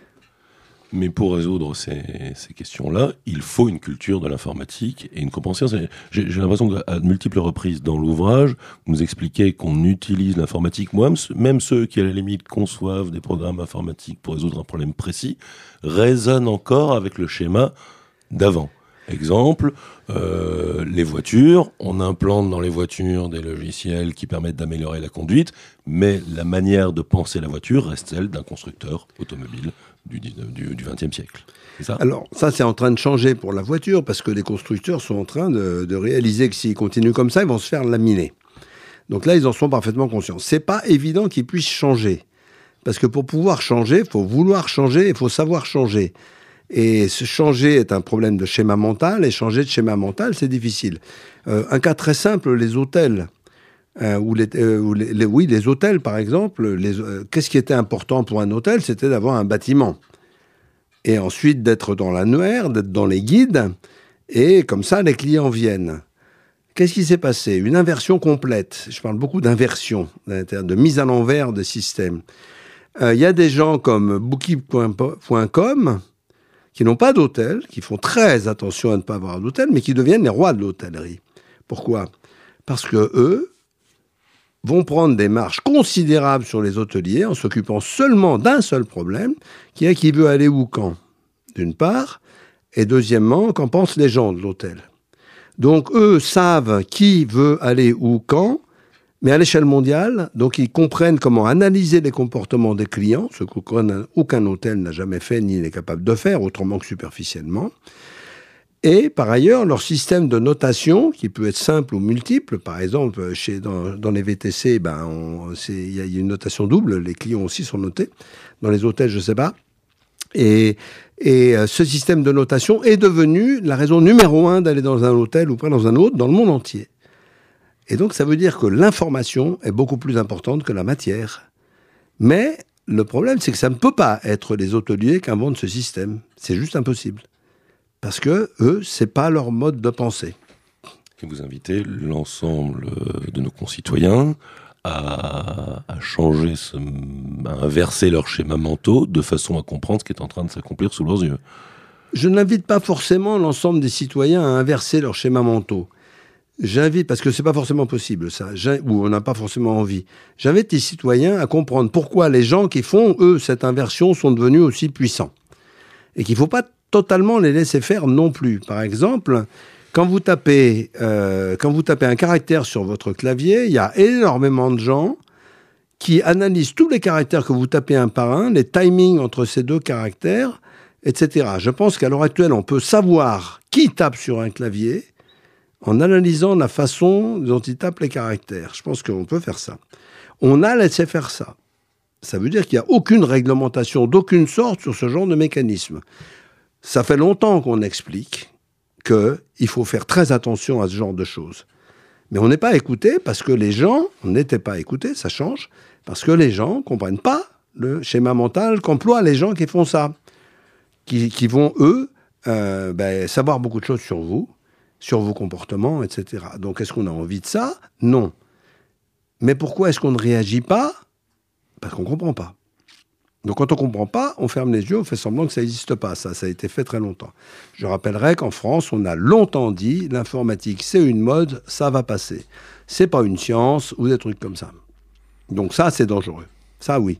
Mais pour résoudre ces, ces questions-là, il faut une culture de l'informatique et une compréhension. J'ai, j'ai l'impression qu'à de multiples reprises dans l'ouvrage, vous nous expliquez qu'on utilise l'informatique. Moi, même ceux qui, à la limite, conçoivent des programmes informatiques pour résoudre un problème précis, raisonnent encore avec le schéma d'avant. Exemple, euh, les voitures, on implante dans les voitures des logiciels qui permettent d'améliorer la conduite, mais la manière de penser la voiture reste celle d'un constructeur automobile du, du, du vingtième siècle. C'est ça ? Alors, ça, c'est en train de changer pour la voiture, parce que les constructeurs sont en train de, de réaliser que s'ils continuent comme ça, ils vont se faire laminer. Donc là, ils en sont parfaitement conscients. C'est pas évident qu'ils puissent changer, parce que pour pouvoir changer, il faut vouloir changer, il faut savoir changer. Et se changer est un problème de schéma mental, et changer de schéma mental, c'est difficile. Euh, un cas très simple, les hôtels. Euh, ou les, euh, ou les, les, oui, les hôtels, par exemple. Les, euh, qu'est-ce qui était important pour un hôtel ? C'était d'avoir un bâtiment. Et ensuite, d'être dans l'annuaire, d'être dans les guides. Et comme ça, les clients viennent. Qu'est-ce qui s'est passé ? Une inversion complète. Je parle beaucoup d'inversion, de mise à l'envers des systèmes. Il euh, y a des gens comme Booking point com qui n'ont pas d'hôtel, qui font très attention à ne pas avoir d'hôtel, mais qui deviennent les rois de l'hôtellerie. Pourquoi ? Parce que eux vont prendre des marges considérables sur les hôteliers en s'occupant seulement d'un seul problème, qui est qui veut aller où, quand, d'une part, et deuxièmement, qu'en pensent les gens de l'hôtel. Donc, eux savent qui veut aller où, quand, mais à l'échelle mondiale, donc ils comprennent comment analyser les comportements des clients, ce qu'aucun hôtel n'a jamais fait ni n'est capable de faire, autrement que superficiellement. Et par ailleurs, leur système de notation, qui peut être simple ou multiple, par exemple, chez, dans, dans les V T C, ben, il y a une notation double, les clients aussi sont notés. Dans les hôtels, je ne sais pas. Et, et ce système de notation est devenu la raison numéro un d'aller dans un hôtel ou pas dans un autre, dans le monde entier. Et donc, ça veut dire que l'information est beaucoup plus importante que la matière. Mais le problème, c'est que ça ne peut pas être les hôteliers qui inventent ce système. C'est juste impossible. Parce que eux, c'est pas leur mode de pensée. Et vous invitez l'ensemble de nos concitoyens à, à changer, ce, à inverser leurs schémas mentaux de façon à comprendre ce qui est en train de s'accomplir sous leurs yeux. Je n'invite pas forcément l'ensemble des citoyens à inverser leurs schémas mentaux. J'invite, parce que c'est pas forcément possible, ça, ou on n'a pas forcément envie. J'invite les citoyens à comprendre pourquoi les gens qui font, eux, cette inversion sont devenus aussi puissants. Et qu'il faut pas totalement les laisser faire non plus. Par exemple, quand vous tapez, euh, quand vous tapez un caractère sur votre clavier, il y a énormément de gens qui analysent tous les caractères que vous tapez un par un, les timings entre ces deux caractères, et cetera. Je pense qu'à l'heure actuelle, on peut savoir qui tape sur un clavier en analysant la façon dont il tape les caractères. Je pense qu'on peut faire ça. On a laissé faire ça. Ça veut dire qu'il n'y a aucune réglementation d'aucune sorte sur ce genre de mécanisme. Ça fait longtemps qu'on explique qu'il faut faire très attention à ce genre de choses. Mais on n'est pas écouté parce que les gens, on n'était pas écoutés, ça change, parce que les gens ne comprennent pas le schéma mental qu'emploient les gens qui font ça, qui, qui vont, eux, euh, ben, savoir beaucoup de choses sur vous, sur vos comportements, et cetera. Donc, est-ce qu'on a envie de ça ? Non. Mais pourquoi est-ce qu'on ne réagit pas ? Parce qu'on ne comprend pas. Donc, quand on ne comprend pas, on ferme les yeux, on fait semblant que ça n'existe pas. Ça, ça a été fait très longtemps. Je rappellerai qu'en France, on a longtemps dit l'informatique, c'est une mode, ça va passer. C'est pas une science ou des trucs comme ça. Donc ça, c'est dangereux. Ça, oui.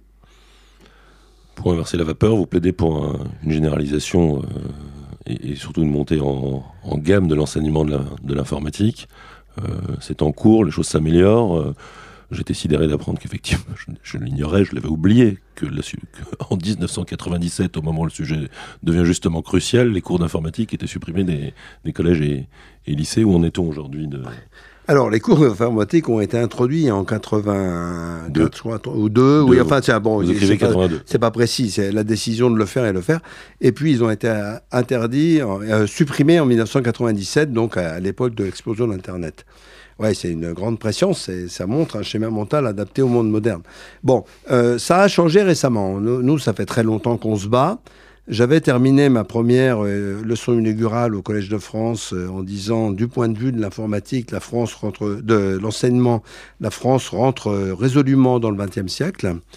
Pour inverser la vapeur, vous plaidez pour un, une généralisation euh, et, et surtout une montée en, en gamme de l'enseignement de, la, de l'informatique. Euh, c'est en cours, les choses s'améliorent. Euh, J'étais sidéré d'apprendre qu'effectivement, je, je l'ignorais, je l'avais oublié, que, la, que en dix-neuf cent quatre-vingt-dix-sept, au moment où le sujet devient justement crucial, les cours d'informatique étaient supprimés des, des collèges et, et lycées. Où en est-on aujourd'hui de... Alors, les cours d'informatique ont été introduits en quatre-vingt-quatre, je crois, ou deux, oui, enfin, c'est bon, vous écrivez c'est pas, quatre-vingt-deux. C'est pas précis, c'est la décision de le faire et le faire. Et puis, ils ont été interdits, euh, supprimés en dix-neuf cent quatre-vingt-dix-sept, donc à, à l'époque de l'explosion d'Internet. Ouais, c'est une grande pression, c'est, ça montre un schéma mental adapté au monde moderne. Bon, euh, ça a changé récemment. Nous, nous, ça fait très longtemps qu'on se bat. J'avais terminé ma première euh, leçon inaugurale au Collège de France euh, en disant, du point de vue de l'informatique, la France rentre, de l'enseignement, la France rentre euh, résolument dans le vingtième siècle.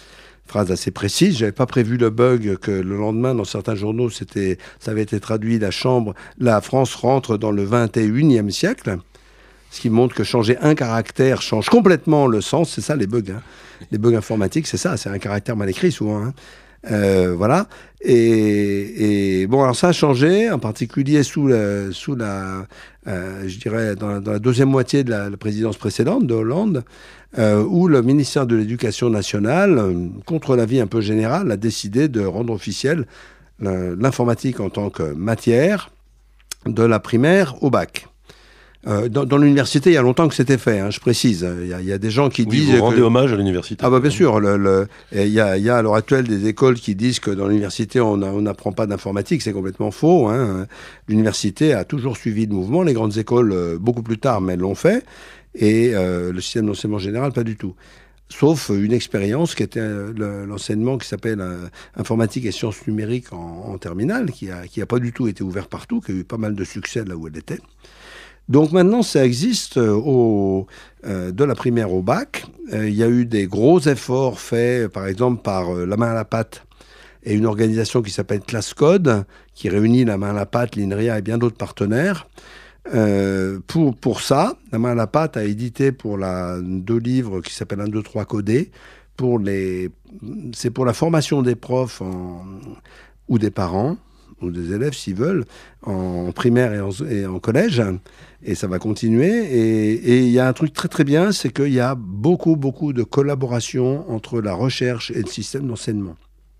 Phrase assez précise. J'avais pas prévu le bug que le lendemain, dans certains journaux, c'était, ça avait été traduit, la chambre, la France rentre dans le vingt et unième siècle. Ce qui montre que changer un caractère change complètement le sens. C'est ça, les bugs. Hein. Les bugs informatiques, c'est ça. C'est un caractère mal écrit, souvent. Hein. Euh, voilà. Et, et bon, alors ça a changé, en particulier sous la, sous la euh, je dirais, dans la, dans la deuxième moitié de la, la présidence précédente de Hollande, euh, où le ministère de l'Éducation nationale, euh, contre l'avis un peu général, a décidé de rendre officielle l'informatique en tant que matière de la primaire au bac. Euh, dans, dans l'université, il y a longtemps que c'était fait, hein, je précise. Il y, a, il y a des gens qui oui, disent... vous rendez que... hommage à l'université. Ah bah bien sûr. Le, le... Il, y a, il y a à l'heure actuelle des écoles qui disent que dans l'université, on n'apprend pas d'informatique. C'est complètement faux. Hein. L'université a toujours suivi le mouvement. Les grandes écoles, euh, beaucoup plus tard, mais elles l'ont fait. Et euh, le système d'enseignement général, pas du tout. Sauf une expérience qui était euh, l'enseignement qui s'appelle euh, informatique et sciences numériques en, en terminale, qui a, qui a pas du tout été ouvert partout, qui a eu pas mal de succès là où elle était. Donc maintenant, ça existe au, euh, de la primaire au bac. Euh, il y a eu des gros efforts faits, par exemple, par euh, La Main à la Pâte et une organisation qui s'appelle Classe Code, qui réunit La Main à la Pâte, l'INRIA et bien d'autres partenaires. Euh, pour, pour ça, La Main à la Pâte a édité pour la, deux livres qui s'appellent un, deux, trois codés. Pour les, c'est pour la formation des profs en, ou des parents, ou des élèves s'ils veulent, en primaire et en, et en collège, et ça va continuer. Et il y a un truc très très bien, c'est qu'il y a beaucoup beaucoup de collaboration entre la recherche et le système d'enseignement.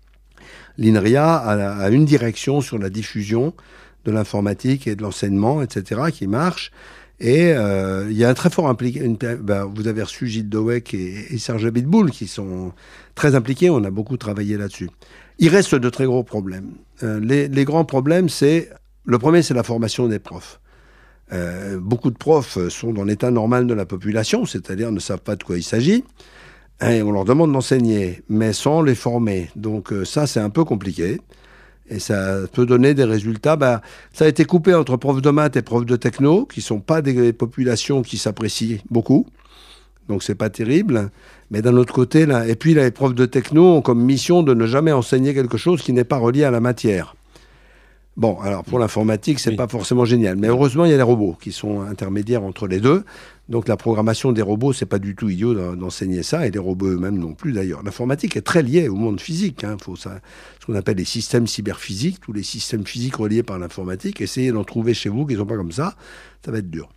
L'INRIA a, a une direction sur la diffusion de l'informatique et de l'enseignement, et cetera, qui marche. Et euh, il y a un très fort impliqué. Une, ben, vous avez reçu Gilles Dowek et, et Serge Abitboul qui sont très impliqués. On a beaucoup travaillé là-dessus. Il reste de très gros problèmes. Euh, les, les grands problèmes, c'est le premier, c'est la formation des profs. Euh, beaucoup de profs sont dans l'état normal de la population, c'est-à-dire ne savent pas de quoi il s'agit. Et on leur demande d'enseigner, mais sans les former. Donc euh, ça, c'est un peu compliqué. Et ça peut donner des résultats. Bah, ça a été coupé entre profs de maths et profs de techno, qui ne sont pas des populations qui s'apprécient beaucoup. Donc c'est pas terrible. Mais d'un autre côté, là, et puis là, les profs de techno ont comme mission de ne jamais enseigner quelque chose qui n'est pas relié à la matière. Bon, alors pour l'informatique, c'est oui. pas forcément génial. Mais heureusement, il y a les robots qui sont intermédiaires entre les deux. Donc la programmation des robots, c'est pas du tout idiot d'enseigner ça, et les robots eux-mêmes non plus d'ailleurs. L'informatique est très liée au monde physique. Hein. Faut ça, ce qu'on appelle les systèmes cyberphysiques, tous les systèmes physiques reliés par l'informatique. Essayez d'en trouver chez vous qui ne sont pas comme ça, ça va être dur.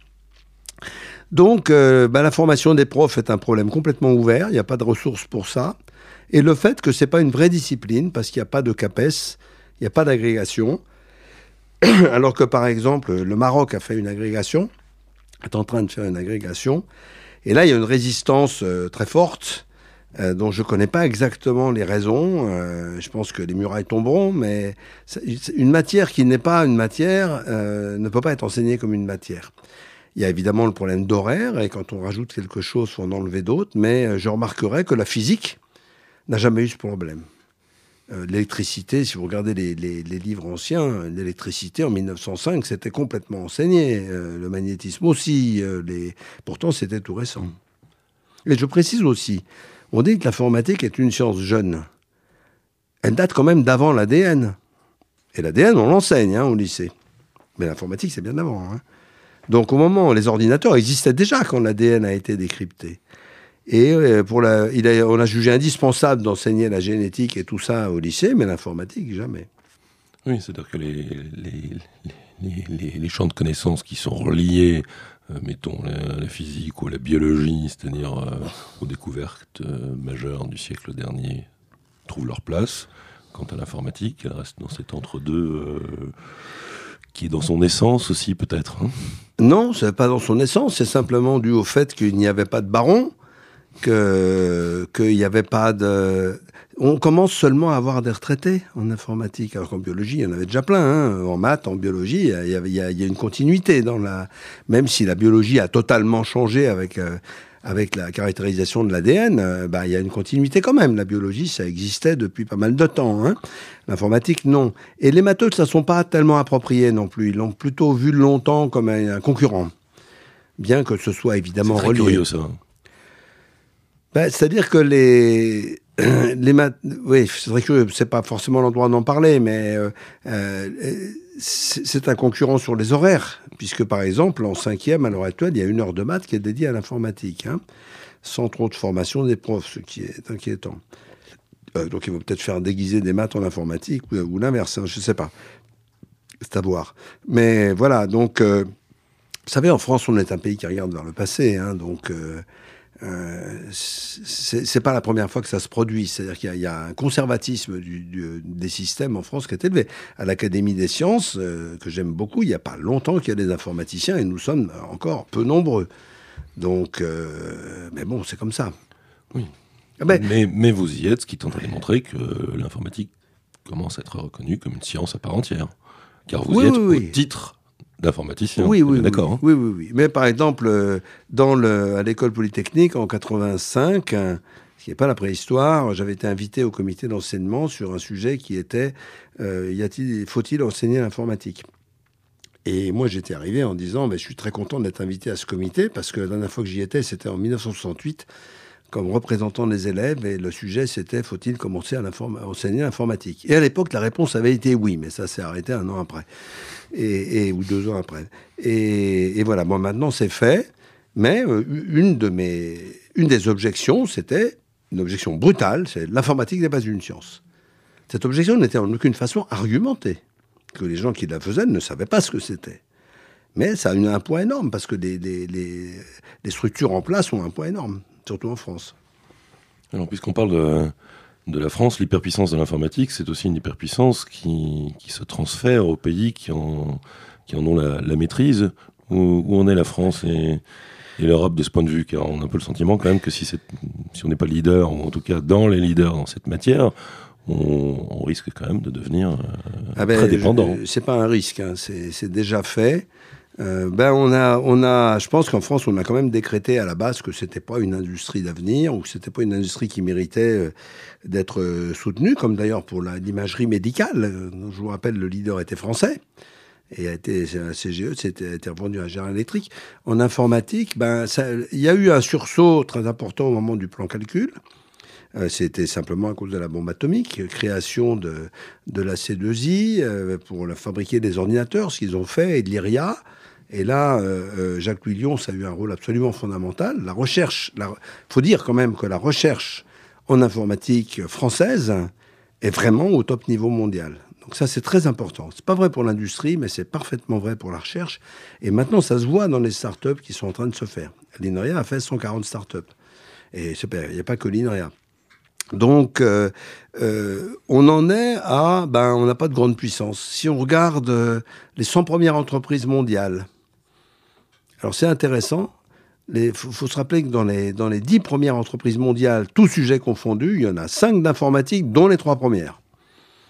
Donc euh, bah, la formation des profs est un problème complètement ouvert, il n'y a pas de ressources pour ça. Et le fait que ce n'est pas une vraie discipline, parce qu'il n'y a pas de CAPES, il n'y a pas d'agrégation, alors que par exemple le Maroc a fait une agrégation, est en train de faire une agrégation, et là il y a une résistance euh, très forte, euh, dont je ne connais pas exactement les raisons, euh, je pense que les murailles tomberont, mais une matière qui n'est pas une matière euh, ne peut pas être enseignée comme une matière. Il y a évidemment le problème d'horaire, et quand on rajoute quelque chose, il faut en enlever d'autres, mais je remarquerai que la physique n'a jamais eu ce problème. Euh, l'électricité, si vous regardez les, les, les livres anciens, l'électricité en mille neuf cent cinq, c'était complètement enseigné. Euh, le magnétisme aussi. Euh, les... Pourtant, c'était tout récent. Et je précise aussi, on dit que l'informatique est une science jeune. Elle date quand même d'avant l'A D N. Et l'A D N, on l'enseigne hein, au lycée. Mais l'informatique, c'est bien d'avant. Hein. Donc au moment où les ordinateurs existaient déjà quand l'A D N a été décrypté. Et pour la, il a, on a jugé indispensable d'enseigner la génétique et tout ça au lycée, mais l'informatique, jamais. Oui, c'est-à-dire que les, les, les, les, les champs de connaissances qui sont reliés, euh, mettons, la, la physique ou la biologie, c'est-à-dire euh, aux découvertes euh, majeures du siècle dernier, trouvent leur place. Quant à l'informatique, elle reste dans cet entre-deux... Euh, qui est dans son essence aussi, peut-être. Hein. Non, ce n'est pas dans son essence, c'est simplement dû au fait qu'il n'y avait pas de baron, que, qu'il n'y avait pas de... On commence seulement à avoir des retraités en informatique, alors qu'en biologie, il y en avait déjà plein. Hein. En maths, en biologie, il y a, il y a, il y a une continuité dans la... Même si la biologie a totalement changé avec... Euh, avec la caractérisation de l'A D N, euh, bah, il y a une continuité quand même. La biologie, ça existait depuis pas mal de temps. Hein. L'informatique, non. Et les matheux, ça ne sont pas tellement appropriés non plus. Ils l'ont plutôt vu longtemps comme un, un concurrent. Bien que ce soit évidemment relié. C'est très curieux, ça. Bah, c'est-à-dire que les... les maths, oui, c'est vrai que c'est pas forcément l'endroit d'en parler, mais euh, euh, c'est, c'est un concurrent sur les horaires, puisque par exemple, en cinquième, à l'heure actuelle, il y a une heure de maths qui est dédiée à l'informatique, hein, sans trop de formation des profs, ce qui est inquiétant. Euh, donc, ils vont peut-être faire déguiser des maths en informatique, ou, ou l'inverse, hein, je sais pas. C'est à voir. Mais voilà, donc, euh, vous savez, en France, on est un pays qui regarde vers le passé, hein, donc... Euh, Euh, c'est, c'est pas la première fois que ça se produit. C'est-à-dire qu'il y a, il y a un conservatisme du, du, des systèmes en France qui est élevé. À l'Académie des sciences, euh, que j'aime beaucoup, il n'y a pas longtemps qu'il y a des informaticiens et nous sommes encore peu nombreux. Donc, euh, mais bon, c'est comme ça. Oui. Ah ben, mais, mais vous y êtes, ce qui tente à démontrer que l'informatique commence à être reconnue comme une science à part entière. Car vous oui, y êtes oui, au oui. titre d'informaticien. Oui, oui, d'accord. Oui, hein. oui, oui, oui. Mais par exemple, euh, dans le, à l'école polytechnique, en quatre-vingt-cinq, hein, ce qui n'est pas la préhistoire, j'avais été invité au comité d'enseignement sur un sujet qui était euh, y a-t-il, faut-il enseigner l'informatique ? Et moi, j'étais arrivé en disant, ben, je suis très content d'être invité à ce comité, parce que la dernière fois que j'y étais, c'était en dix-neuf cent soixante-huit, comme représentant des élèves, et le sujet, c'était, faut-il commencer à, à enseigner l'informatique ? Et à l'époque, la réponse avait été oui, mais ça s'est arrêté un an après. Et, et, ou deux ans après. Et, et voilà, moi maintenant c'est fait, mais euh, une, de mes, une des objections, c'était une objection brutale, c'est l'informatique n'est pas une science. Cette objection n'était en aucune façon argumentée, que les gens qui la faisaient ne savaient pas ce que c'était. Mais ça a eu un poids énorme, parce que les, les, les, les structures en place ont un poids énorme, surtout en France. Alors, puisqu'on parle de... de la France, l'hyperpuissance de l'informatique, c'est aussi une hyperpuissance qui, qui se transfère aux pays qui en, qui en ont la, la maîtrise. Où, où en est la France et, et l'Europe de ce point de vue ? Car on a un peu le sentiment quand même que si, c'est, si on n'est pas leader, ou en tout cas dans les leaders dans cette matière, on, on risque quand même de devenir euh, ah ben, très dépendant. Je, c'est pas un risque, hein, c'est, c'est déjà fait. Euh, ben on a, on a, je pense qu'en France, on a quand même décrété à la base que c'était pas une industrie d'avenir, ou que c'était pas une industrie qui méritait euh, d'être euh, soutenue, comme d'ailleurs pour la, l'imagerie médicale. Euh, je vous rappelle, le leader était français et a été un C G E, c'était a été revendu à General Electric. En informatique, ben il y a eu un sursaut très important au moment du plan calcul. Euh, c'était simplement à cause de la bombe atomique, création de, de la C deux I euh, pour la, fabriquer des ordinateurs, ce qu'ils ont fait, et de l'I R I A. Et là, euh, Jacques Louis Lions a eu un rôle absolument fondamental. La recherche, il faut dire quand même que la recherche en informatique française est vraiment au top niveau mondial. Donc ça, c'est très important. C'est pas vrai pour l'industrie, mais c'est parfaitement vrai pour la recherche. Et maintenant, ça se voit dans les startups qui sont en train de se faire. L'INRIA a fait cent quarante startups. Et il n'y a pas que l'INRIA. Donc, euh, euh, on en est à... Ben, on n'a pas de grande puissance. Si on regarde euh, les cent premières entreprises mondiales, alors c'est intéressant. Il faut, faut se rappeler que dans les, dans les dix premières entreprises mondiales, tous sujets confondus, il y en a cinq d'informatique, dont les trois premières. OK ?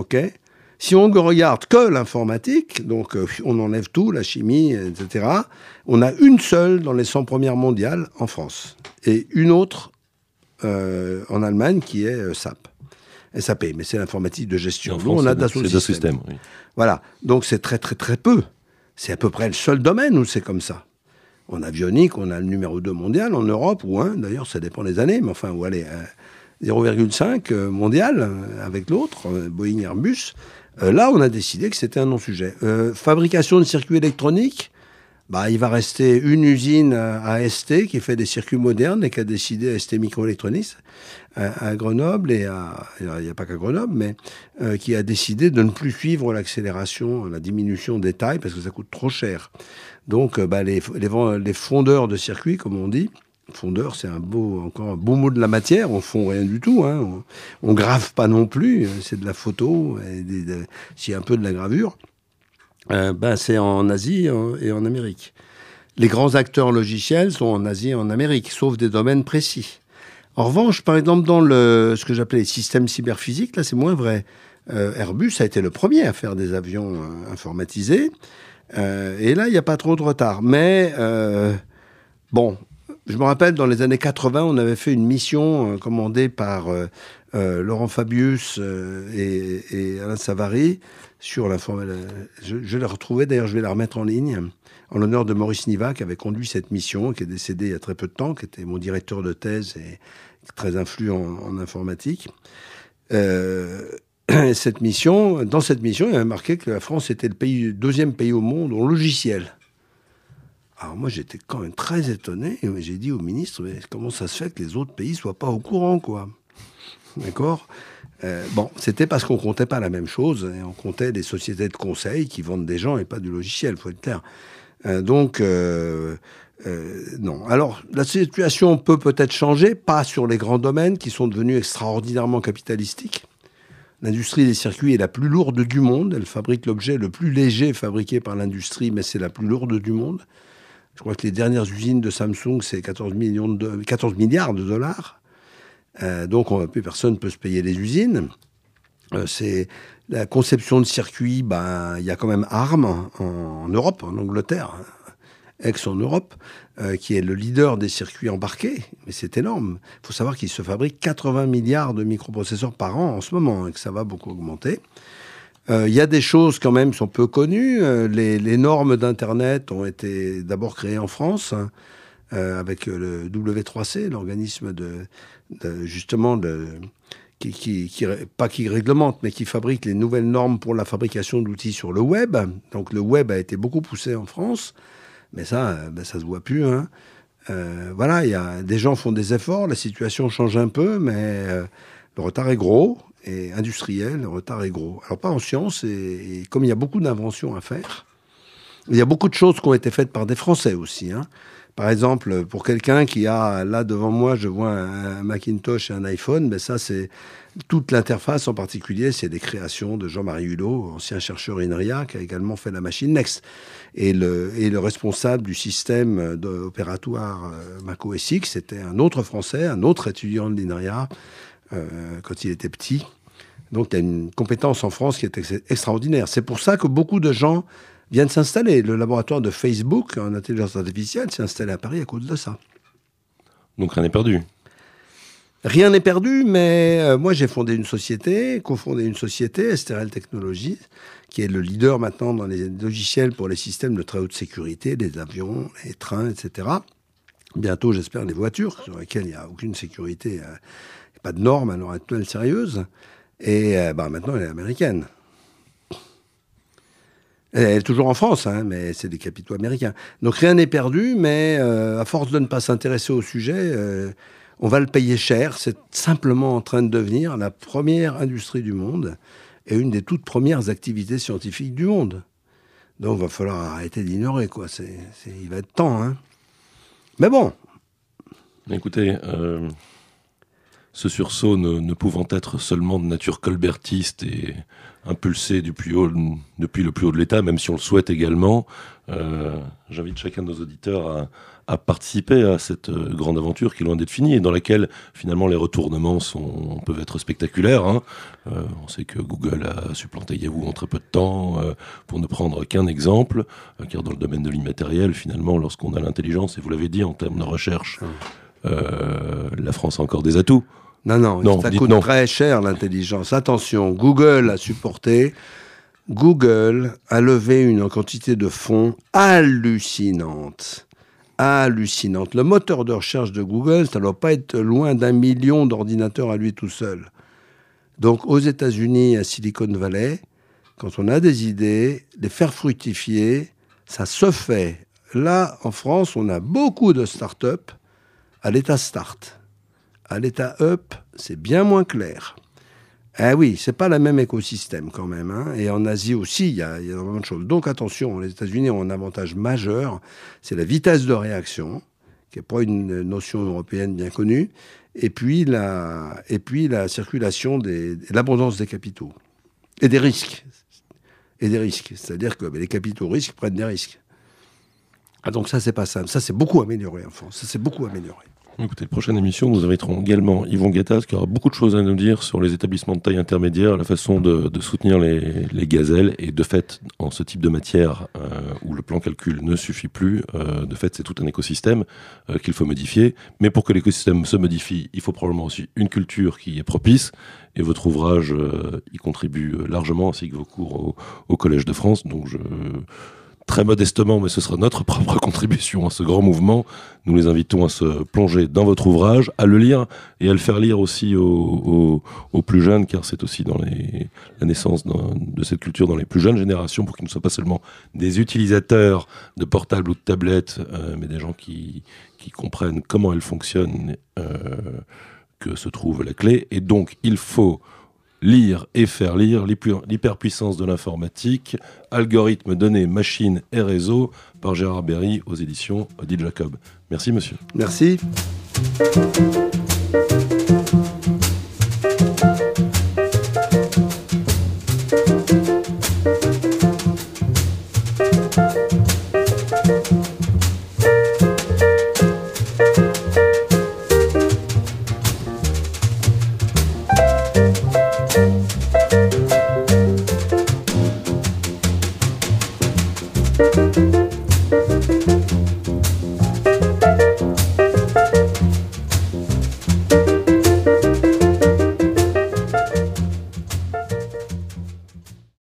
Si on ne regarde que l'informatique, donc euh, on enlève tout, la chimie, et cetera, on a une seule dans les cent premières mondiales en France. Et une autre euh, en Allemagne qui est euh, S A P. S A P, mais c'est l'informatique de gestion. Nous, on a Dassault Systèmes. Système, oui. Voilà. Donc c'est très, très, très peu. C'est à peu près le seul domaine où c'est comme ça. En avionique, on a le numéro deux mondial en Europe, ou un, d'ailleurs, ça dépend des années, mais enfin, où allez, euh, zéro virgule cinq euh, mondial euh, avec l'autre, euh, Boeing Airbus. Euh, là, on a décidé que c'était un non-sujet. Euh, fabrication de circuits électroniques, bah, il va rester une usine à S T qui fait des circuits modernes et qui a décidé, S T Microelectronics, à, à Grenoble, et à, il n'y a pas qu'à Grenoble, mais euh, qui a décidé de ne plus suivre l'accélération, la diminution des tailles, parce que ça coûte trop cher. Donc, bah, les, les, les fondeurs de circuits, comme on dit, fondeur, c'est un beau, encore un beau mot de la matière, on fond rien du tout, hein. on, on grave pas non plus, c'est de la photo, et des, des, c'est un peu de la gravure. Euh, ben, c'est en Asie et en Amérique. Les grands acteurs logiciels sont en Asie et en Amérique, sauf des domaines précis. En revanche, par exemple, dans le, ce que j'appelais les systèmes cyberphysiques, là, c'est moins vrai. Euh, Airbus a été le premier à faire des avions euh, informatisés. Euh, et là, il n'y a pas trop de retard. Mais, euh, bon, je me rappelle, dans les années quatre-vingts, on avait fait une mission euh, commandée par euh, euh, Laurent Fabius euh, et, et Alain Savary sur l'information. Je, je l'ai retrouvée, d'ailleurs, je vais la remettre en ligne, en l'honneur de Maurice Niva, qui avait conduit cette mission, qui est décédé il y a très peu de temps, qui était mon directeur de thèse et très influent en, en informatique. Euh, cette mission, dans cette mission, il y avait marqué que la France était le pays, deuxième pays au monde en logiciel. Alors moi, j'étais quand même très étonné. Et j'ai dit au ministre, mais comment ça se fait que les autres pays ne soient pas au courant, quoi? D'accord euh, Bon, c'était parce qu'on ne comptait pas la même chose. Et on comptait des sociétés de conseil qui vendent des gens et pas du logiciel, il faut être clair. Euh, donc, euh, euh, non. Alors, la situation peut peut-être changer, pas sur les grands domaines qui sont devenus extraordinairement capitalistiques. L'industrie des circuits est la plus lourde du monde. Elle fabrique l'objet le plus léger fabriqué par l'industrie, mais c'est la plus lourde du monde. Je crois que les dernières usines de Samsung, c'est quatorze millions de, quatorze milliards de dollars. Euh, donc, on, plus personne ne peut se payer les usines. Euh, c'est la conception de circuits. Ben, il y a quand même Arm en, en Europe, en Angleterre, ex en Europe, euh, qui est le leader des circuits embarqués. Mais c'est énorme. Il faut savoir qu'il se fabrique quatre-vingts milliards de microprocesseurs par an en ce moment, et que ça va beaucoup augmenter. Il euh, y a des choses quand même qui sont peu connues. Euh, les, les normes d'Internet ont été d'abord créées en France, hein, euh, avec le W trois C, l'organisme de, de justement de, qui, qui, qui, pas qui réglemente, mais qui fabrique les nouvelles normes pour la fabrication d'outils sur le web. Donc le web a été beaucoup poussé en France, mais ça, ben, ça se voit plus. Hein. Euh, voilà, il y a des gens font des efforts, la situation change un peu, mais euh, le retard est gros. Et industriel, le retard est gros. Alors pas en sciences, et, et comme il y a beaucoup d'inventions à faire, il y a beaucoup de choses qui ont été faites par des Français aussi. Hein. Par exemple, pour quelqu'un qui a, là devant moi, je vois un, un Macintosh et un iPhone, ben ça c'est toute l'interface en particulier, c'est des créations de Jean-Marie Hulot, ancien chercheur INRIA, qui a également fait la machine Next. Et le, et le responsable du système opératoire Mac O S X, c'était un autre Français, un autre étudiant de l'INRIA, euh, quand il était petit. Donc, il y a une compétence en France qui est ex- extraordinaire. C'est pour ça que beaucoup de gens viennent s'installer. Le laboratoire de Facebook en intelligence artificielle s'est installé à Paris à cause de ça. Donc, rien n'est perdu. Rien n'est perdu, mais euh, moi, j'ai fondé une société, cofondé une société, S T R L Technologies, qui est le leader maintenant dans les logiciels pour les systèmes de très haute sécurité, les avions, les trains, et cetera. Bientôt, j'espère, les voitures, sur lesquelles il n'y a aucune sécurité, euh, pas de normes à l'heure actuelle sérieuses. Et euh, bah, maintenant, elle est américaine. Elle est toujours en France, hein, mais c'est des capitaux américains. Donc rien n'est perdu, mais euh, à force de ne pas s'intéresser au sujet, euh, on va le payer cher. C'est simplement en train de devenir la première industrie du monde et une des toutes premières activités scientifiques du monde. Donc il va falloir arrêter d'ignorer, quoi. C'est, c'est, il va être temps, hein. Mais bon. Écoutez... Euh... Ce sursaut ne, ne pouvant être seulement de nature colbertiste et impulsé du plus haut, depuis le plus haut de l'État, même si on le souhaite également, euh, j'invite chacun de nos auditeurs à, à participer à cette grande aventure qui est loin d'être finie et dans laquelle finalement les retournements sont, peuvent être spectaculaires. Hein. Euh, on sait que Google a supplanté Yahoo en très peu de temps, euh, pour ne prendre qu'un exemple, euh, car dans le domaine de l'immatériel, finalement, lorsqu'on a l'intelligence, et vous l'avez dit en termes de recherche, euh, la France a encore des atouts. Non, non, non, ça coûte non. très cher l'intelligence. Attention, Google a supporté, Google a levé une quantité de fonds hallucinante. Hallucinante. Le moteur de recherche de Google, ça ne doit pas être loin d'un million d'ordinateurs à lui tout seul. Donc aux États-Unis, à Silicon Valley, quand on a des idées, les faire fructifier, ça se fait. Là, en France, on a beaucoup de start-up à l'état start. À l'état up, c'est bien moins clair. Eh oui, c'est pas le même écosystème quand même. Hein. Et en Asie aussi, il y a, y a énormément de choses. Donc attention, les États-Unis ont un avantage majeur, c'est la vitesse de réaction, qui n'est pas une notion européenne bien connue, et puis la, et puis la circulation, des, l'abondance des capitaux. Et des risques. Et des risques. C'est-à-dire que ben, les capitaux risques prennent des risques. Ah, donc ça, c'est pas simple. Ça, c'est beaucoup amélioré en France. Ça, c'est beaucoup amélioré. Écoutez, la prochaine émission, nous inviterons également Yvon Gattaz, qui aura beaucoup de choses à nous dire sur les établissements de taille intermédiaire, la façon de, de soutenir les, les gazelles. Et de fait, en ce type de matière euh, où le plan calcul ne suffit plus, euh, de fait, c'est tout un écosystème euh, qu'il faut modifier. Mais pour que l'écosystème se modifie, il faut probablement aussi une culture qui est propice. Et votre ouvrage euh, y contribue largement, ainsi que vos cours au, au Collège de France. Donc je... Très modestement, mais ce sera notre propre contribution à ce grand mouvement. Nous les invitons à se plonger dans votre ouvrage, à le lire et à le faire lire aussi aux, aux, aux plus jeunes, car c'est aussi dans les, la naissance dans, de cette culture dans les plus jeunes générations, pour qu'ils ne soient pas seulement des utilisateurs de portables ou de tablettes, euh, mais des gens qui, qui comprennent comment elles fonctionnent, euh, que se trouve la clé. Et donc, il faut lire et faire lire l'hyperpuissance de l'informatique, algorithmes, données, machines et réseaux, par Gérard Berry aux éditions Odile Jacob. Merci monsieur. Merci. Thank you.